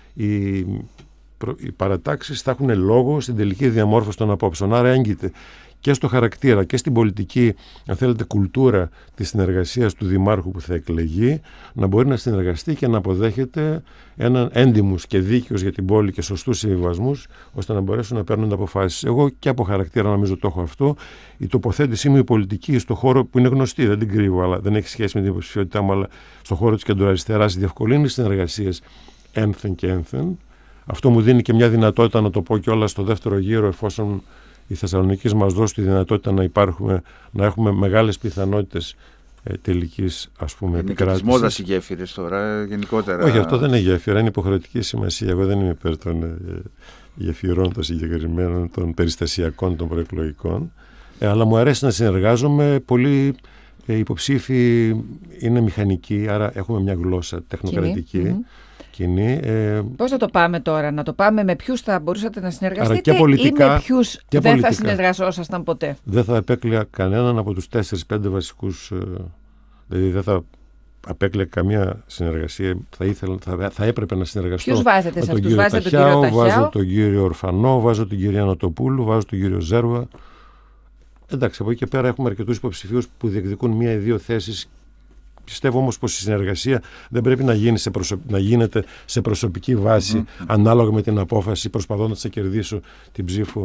B: Οι παρατάξεις θα έχουν λόγο στην τελική διαμόρφωση των απόψεων. Άρα έγκυται και στο χαρακτήρα και στην πολιτική, αν θέλετε, κουλτούρα της συνεργασίας του δημάρχου που θα εκλεγεί, να μπορεί να συνεργαστεί και να αποδέχεται έναν έντιμους και δίκαιους για την πόλη και σωστούς συμβιβασμούς, ώστε να μπορέσουν να παίρνουν αποφάσεις. Εγώ και από χαρακτήρα νομίζω το έχω αυτό. Η τοποθέτησή μου η πολιτική στον χώρο που είναι γνωστή, δεν την κρύβω, αλλά δεν έχει σχέση με την υποψηφιότητά μου, αλλά στον χώρο της κεντροαριστεράς διευκολύνει συνεργασίες ένθεν και ένθεν. Αυτό μου δίνει και μια δυνατότητα να το πω κιόλας στο δεύτερο γύρο, εφόσον η Θεσσαλονίκη μας δώσει τη δυνατότητα να έχουμε μεγάλες πιθανότητες τελικής, ας πούμε, επικράτησης.
C: Είναι και της μόδας οι γέφυρες τώρα, γενικότερα.
B: Όχι, αυτό δεν είναι γέφυρα, είναι υποχρεωτική σημασία. Εγώ δεν είμαι υπέρ των γεφυρών των συγκεκριμένων, των περιστασιακών, των προεκλογικών. Αλλά μου αρέσει να συνεργάζομαι. Πολλοί υποψήφοι είναι μηχανικοί, άρα έχουμε μια γλώσσα τεχνοκρατική. Κοινή.
A: Πώς θα το πάμε τώρα, να το πάμε με ποιους θα μπορούσατε να συνεργαστείτε ή με ποιους δεν θα συνεργαζόσασταν ποτέ?
B: Δεν θα επέκλαια κανέναν από τους 4-5 βασικούς, δηλαδή δεν θα απέκλαια καμία συνεργασία. Θα έπρεπε να συνεργαστώ.
A: Ποιους βάζετε σε αυτούς?
B: Βάζετε τον κύριο Ταχιάου, βάζω τον κύριο Ορφανό, βάζω την κυρία Νοτοπούλου, βάζω τον κύριο Ζέρβα. Εντάξει, από εκεί και πέρα έχουμε αρκετούς υποψηφίους που διεκδικούν μία ή δύο θέσεις. Πιστεύω όμως πως η συνεργασία δεν πρέπει να γίνεται σε προσωπική βάση, ανάλογα με την απόφαση, προσπαθώντας να κερδίσω την ψήφο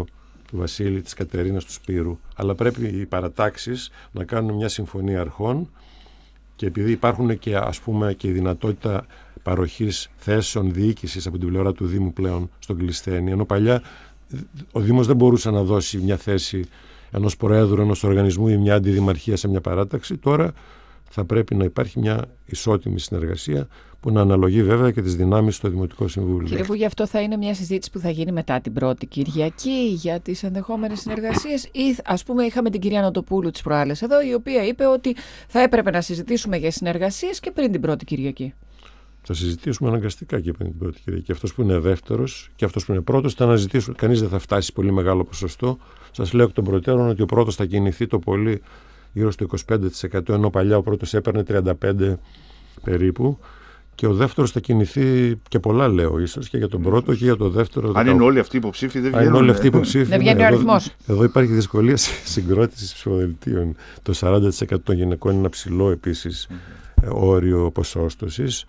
B: του Βασίλη, της Κατερίνας, του Σπύρου. Αλλά πρέπει οι παρατάξεις να κάνουν μια συμφωνία αρχών, και επειδή υπάρχουν και, ας πούμε, και η δυνατότητα παροχής θέσεων διοίκησης από την πλευρά του Δήμου πλέον στον Κλεισθένη, ενώ παλιά ο Δήμος δεν μπορούσε να δώσει μια θέση ενός προέδρου ενός οργανισμού ή μια αντιδημαρχία σε μια παράταξη, τώρα θα πρέπει να υπάρχει μια ισότιμη συνεργασία που να αναλογεί βέβαια και τις δυνάμεις στο Δημοτικό Συμβούλιο.
A: Κύριε Βούγια, αυτό θα είναι μια συζήτηση που θα γίνει μετά την πρώτη Κυριακή για τις ενδεχόμενες συνεργασίες, ή ας πούμε είχαμε την κυρία Νοτοπούλου τις προάλλες εδώ, η οποία είπε ότι θα έπρεπε να συζητήσουμε για συνεργασίες και πριν την πρώτη Κυριακή.
B: Θα συζητήσουμε αναγκαστικά και πριν την πρώτη Κυριακή. Αυτός που είναι δεύτερος και αυτός που είναι πρώτος θα αναζητήσουν. Κανείς δεν θα φτάσει πολύ μεγάλο ποσοστό. Σας λέω εκ των προτέρων ότι ο πρώτος θα κινηθεί το πολύ γύρω στο 25%, ενώ παλιά ο πρώτος έπαιρνε 35% περίπου. Και ο δεύτερος θα κινηθεί και πολλά, λέω, ίσως και για τον πρώτο και για τον δεύτερο.
C: Αν είναι όλοι αυτοί υποψήφοι, δεν βγαίνουν.
B: Αν είναι όλοι αυτοί υποψήφοι,
A: δεν βγαίνει ο αριθμός.
B: Εδώ υπάρχει δυσκολία συγκρότησης ψηφοδελτίων. Το 40% των γυναικών είναι ένα ψηλό επίσης όριο ποσόστοσης.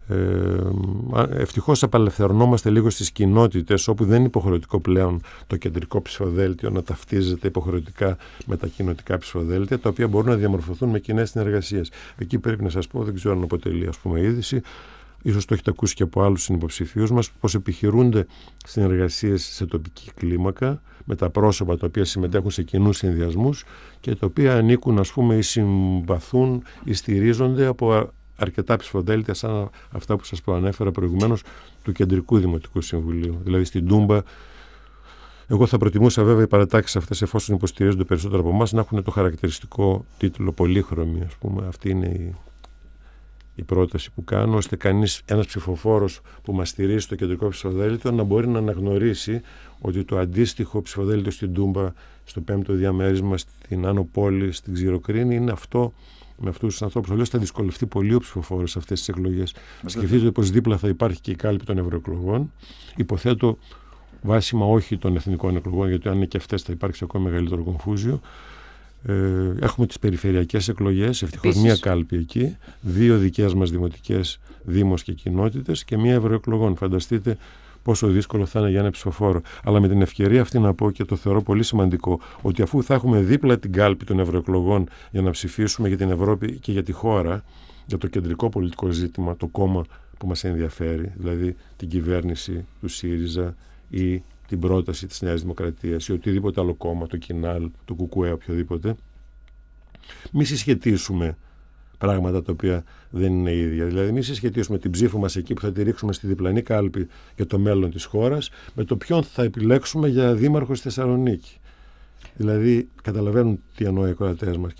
B: Ευτυχώς απελευθερωνόμαστε λίγο στις κοινότητες όπου δεν είναι υποχρεωτικό πλέον το κεντρικό ψηφοδέλτιο να ταυτίζεται υποχρεωτικά με τα κοινοτικά ψηφοδέλτια, τα οποία μπορούν να διαμορφωθούν με κοινές συνεργασίες. Εκεί πρέπει να σας πω, δεν ξέρω αν αποτελεί ας πούμε είδηση, ίσως το έχετε ακούσει και από άλλους συνυποψηφίους μας, πως επιχειρούνται συνεργασίες σε τοπική κλίμακα με τα πρόσωπα τα οποία συμμετέχουν σε κοινούς συνδυασμούς και τα οποία ανήκουν ας πούμε ή συμπαθούν ή στηρίζονται από αρκετά ψηφοδέλτια σαν αυτά που σας προανέφερα προηγουμένως του Κεντρικού Δημοτικού Συμβουλίου. Δηλαδή στην Τούμπα, εγώ θα προτιμούσα βέβαια οι παρατάξεις αυτές, εφόσον υποστηρίζονται περισσότερο από εμάς, να έχουν το χαρακτηριστικό τίτλο πολύχρωμη, ας πούμε. Αυτή είναι η πρόταση που κάνω, ώστε ένας ψηφοφόρος που μας στηρίζει στο κεντρικό ψηφοδέλτιο να μπορεί να αναγνωρίσει ότι το αντίστοιχο ψηφοδέλτιο στην Τούμπα, στο 5ο διαμέρισμα, στην Άνω Πόλη, στην Ξηροκρίνη, είναι αυτό. Με αυτούς τους ανθρώπους, αλλιώς θα δυσκολευτεί πολύ ο ψηφοφόρος σε αυτές τις εκλογές. Σκεφτείτε πως δίπλα θα υπάρχει και η κάλπη των ευρωεκλογών. Υποθέτω βάσιμα όχι των εθνικών εκλογών, γιατί αν είναι και αυτές θα υπάρξει ακόμα μεγαλύτερο κομφούζιο. Έχουμε τις περιφερειακές εκλογές, ευτυχώς μία κάλπη εκεί, 2 δικές μας δημοτικές, δήμος και κοινότητες και μία ευρωεκλογών. Φανταστείτε πόσο δύσκολο θα είναι για ένα ψηφοφόρο. Αλλά με την ευκαιρία αυτή να πω, και το θεωρώ πολύ σημαντικό, ότι αφού θα έχουμε δίπλα την κάλπη των ευρωεκλογών για να ψηφίσουμε για την Ευρώπη και για τη χώρα, για το κεντρικό πολιτικό ζήτημα, το κόμμα που μας ενδιαφέρει, δηλαδή την κυβέρνηση του ΣΥΡΙΖΑ ή την πρόταση της Νέας Δημοκρατίας ή οτιδήποτε άλλο κόμμα, το ΚΙΝΑΛ, το ΚΚΕ, οποιοδήποτε, μη συσχετίσουμε πράγματα τα οποία δεν είναι ίδια. Δηλαδή, μη συσχετίσουμε την ψήφο μας εκεί που θα τη ρίξουμε στη διπλανή κάλπη για το μέλλον της χώρας με το ποιον θα επιλέξουμε για δήμαρχο στη Θεσσαλονίκη. Δηλαδή, καταλαβαίνουν τι εννοώ οι ακροατές μας.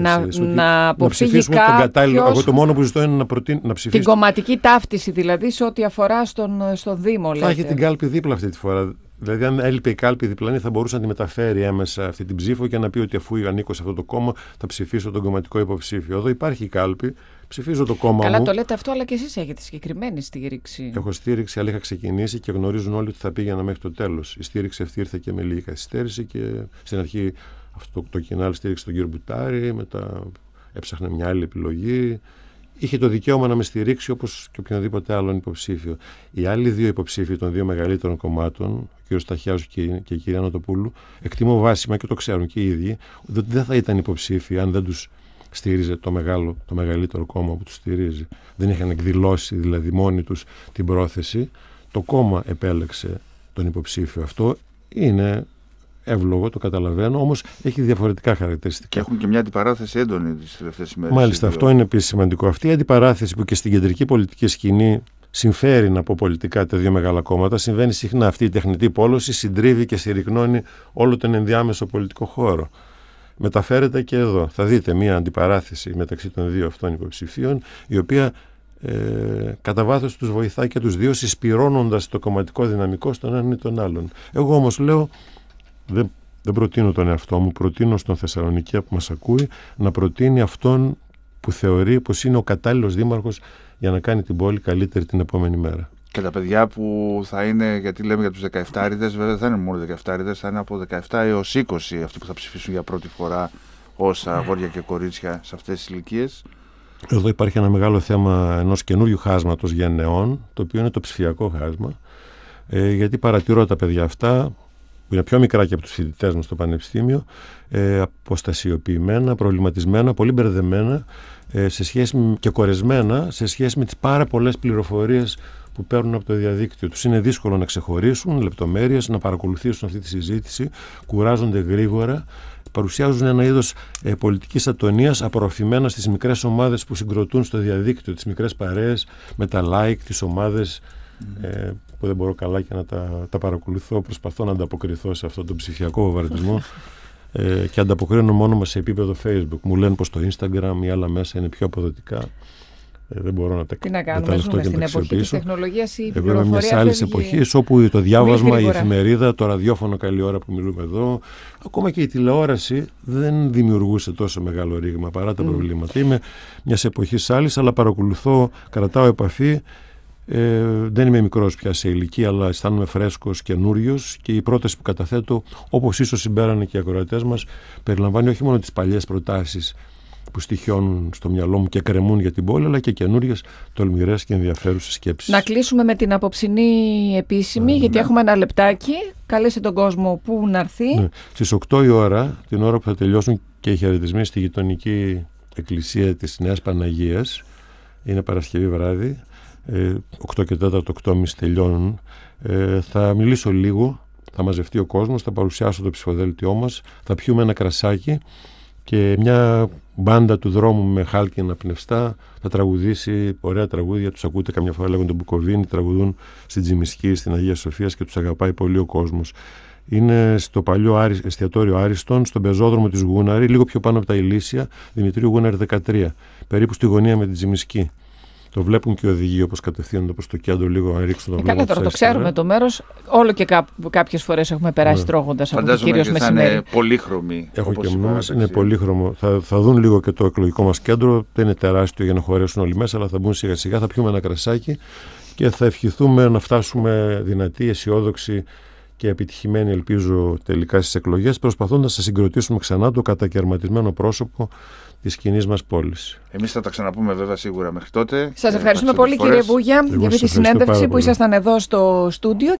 A: Να αποφύγει κάποιος.
B: Εγώ το μόνο που ζητώ είναι να ψηφίσει.
A: Την κομματική ταύτιση, δηλαδή, σε ό,τι αφορά στον Δήμο.
B: Θα έχει την κάλπη δίπλα αυτή τη φορά. Δηλαδή, αν έλειπε η κάλπη διπλανή, θα μπορούσε να τη μεταφέρει έμεσα αυτή την ψήφο και να πει ότι αφού ανήκω σε αυτό το κόμμα, θα ψηφίσω τον κομματικό υποψήφιο. Εδώ υπάρχει η κάλπη, ψηφίζω το κόμμα μου.
A: Καλά, το λέτε αυτό, αλλά και εσείς έχετε συγκεκριμένη στήριξη.
B: Έχω στήριξη, αλλά είχα ξεκινήσει και γνωρίζουν όλοι ότι θα πήγαινα μέχρι το τέλος. Η στήριξη αυτή ήρθε και με λίγη καθυστέρηση και στην αρχή αυτό το κοινάλ στήριξε τον κύριο Μπουτάρη, μετά έψαχνε μια άλλη επιλογή. Είχε το δικαίωμα να με στηρίξει όπως και οποιοδήποτε άλλον υποψήφιο. Οι άλλοι 2 υποψήφοι των 2 μεγαλύτερων κομμάτων, ο κ. Σταχιάζου και η κυρία Νοτοπούλου, εκτιμώ βάσιμα και το ξέρουν και οι ίδιοι, ότι δεν θα ήταν υποψήφοι αν δεν τους στήριζε το μεγαλύτερο κόμμα που τους στηρίζει. Δεν είχαν εκδηλώσει δηλαδή μόνοι τους την πρόθεση. Το κόμμα επέλεξε τον υποψήφιο. Αυτό είναι εύλογο, το καταλαβαίνω, όμως έχει διαφορετικά χαρακτηριστικά.
C: Και έχουν και μια αντιπαράθεση έντονη τις τελευταίες ημέρες.
B: Μάλιστα, αυτό είναι επίσης σημαντικό. Αυτή η αντιπαράθεση που και στην κεντρική πολιτική σκηνή συμφέρει να πω πολιτικά τα 2 μεγάλα κόμματα, συμβαίνει συχνά. Αυτή η τεχνητή πόλωση συντρίβει και συρρυκνώνει όλο τον ενδιάμεσο πολιτικό χώρο. Μεταφέρεται και εδώ. Θα δείτε μια αντιπαράθεση μεταξύ των 2 αυτών υποψηφίων, η οποία κατά βάθος τους βοηθάει και τους 2 συσπυρώνοντας το κομματικό δυναμικό στον έναν ή τον άλλον. Εγώ όμως λέω, δεν προτείνω τον εαυτό μου, προτείνω στον Θεσσαλονικιά που μας ακούει να προτείνει αυτόν που θεωρεί πως είναι ο κατάλληλος δήμαρχος για να κάνει την πόλη καλύτερη την επόμενη μέρα.
C: Και τα παιδιά που θα είναι, γιατί λέμε για τους 17άριδες, βέβαια δεν θα είναι μόνο 17άριδες, θα είναι από 17 έως 20 αυτοί που θα ψηφίσουν για πρώτη φορά ως αγόρια και κορίτσια σε αυτές τις ηλικίες.
B: Εδώ υπάρχει ένα μεγάλο θέμα ενός καινούριου χάσματος γενναιών, το οποίο είναι το ψηφιακό χάσμα, γιατί παρατηρώ τα παιδιά αυτά. που είναι πιο μικρά και από τους φοιτητές μας στο πανεπιστήμιο, αποστασιοποιημένα, προβληματισμένα, πολύ μπερδεμένα και κορεσμένα σε σχέση με τις πάρα πολλές πληροφορίες που παίρνουν από το διαδίκτυο. Τους είναι δύσκολο να ξεχωρίσουν λεπτομέρειες, να παρακολουθήσουν αυτή τη συζήτηση, κουράζονται γρήγορα, παρουσιάζουν ένα είδος πολιτικής ατονίας απορροφημένα στις μικρές ομάδες που συγκροτούν στο διαδίκτυο, τις μικρές παρέες με τα like, τις ομάδες που δεν μπορώ καλά και να τα παρακολουθώ, προσπαθώ να ανταποκριθώ σε αυτόν τον ψηφιακό βομβαρδισμό και ανταποκρίνω μόνο μας σε επίπεδο Facebook. Μου λένε πως το Instagram ή άλλα μέσα είναι πιο αποδοτικά. Δεν μπορώ να τα
A: Τι να κάνουμε, ζούμε στην εποχή της τεχνολογίας ή
B: εγώ είμαι μιας άλλης εποχής όπου το διάβασμα, η εφημερίδα, το ραδιόφωνο καλή ώρα που μιλούμε εδώ, ακόμα και η τηλεόραση δεν δημιουργούσε τόσο μεγάλο ρήγμα παρά τα προβλήματα. Είμαι μιας εποχής άλλης, αλλά παρακολουθώ, κρατάω επαφή. Δεν είμαι μικρός πια σε ηλικία, αλλά αισθάνομαι φρέσκος, καινούριος, και οι πρόταση που καταθέτω, όπως ίσως συμπέρανε και οι ακροατές μας, περιλαμβάνει όχι μόνο τις παλιές προτάσεις που στοιχιώνουν στο μυαλό μου και κρεμούν για την πόλη, αλλά και καινούριες, τολμηρές και ενδιαφέρουσες σκέψεις.
A: Να κλείσουμε με την απόψινή επίσημη, γιατί έχουμε ένα λεπτάκι. Καλέσε τον κόσμο που να έρθει.
B: Ναι. Στις 8 η ώρα, την ώρα που θα τελειώσουν και οι χαιρετισμοί στη γειτονική εκκλησία της Νέας Παναγίας, είναι Παρασκευή βράδυ, 8 και 4, 8.30 τελειώνουν, θα μιλήσω λίγο, θα μαζευτεί ο κόσμος, θα παρουσιάσω το ψηφοδέλτιό μας, θα πιούμε ένα κρασάκι και μια μπάντα του δρόμου με χάλκινα πνευστά θα τραγουδήσει ωραία τραγούδια. Τους ακούτε καμιά φορά, λέγονται Μπουκοβίνη, τραγουδούν στην Τζιμισκή, στην Αγία Σοφίας και τους αγαπάει πολύ ο κόσμος. Είναι στο παλιό εστιατόριο Άριστον, στον πεζόδρομο της Γούναρη, λίγο πιο πάνω από τα Ηλίσια, Δημητρίου Γούναρη 13, περίπου στη γωνία με την Τζιμισκή. Το βλέπουν και οι οδηγοί όπως κατευθύνονται προς το κέντρο, λίγο αν ρίξουν το βλέμμα.
A: Καλά, τώρα το ξέρουμε το μέρος. Όλο και κάποιες φορές έχουμε περάσει τρώγοντας από το κυρίως μεσημέρι.
C: Φαντάζομαι ότι θα είναι πολύχρωμοι.
B: Έχω και μνήμες, είναι πολύχρωμο. Θα δουν λίγο και το εκλογικό μας κέντρο. Δεν είναι τεράστιο για να χωρέσουν όλοι μέσα, αλλά θα μπουν σιγά σιγά. Θα πιούμε ένα κρασάκι και θα ευχηθούμε να φτάσουμε δυνατοί, αισιόδοξοι και επιτυχημένοι, ελπίζω, τελικά στις εκλογές, προσπαθώντας να συγκροτήσουμε ξανά το κατακαιρματισμένο πρόσωπο της κοινής μας πόλης.
C: Εμείς θα τα ξαναπούμε βέβαια σίγουρα μέχρι τότε.
A: Σας ευχαριστούμε πολύ, κύριε Βούγια, για αυτή τη συνέντευξη που ήσασταν εδώ στο στούντιο.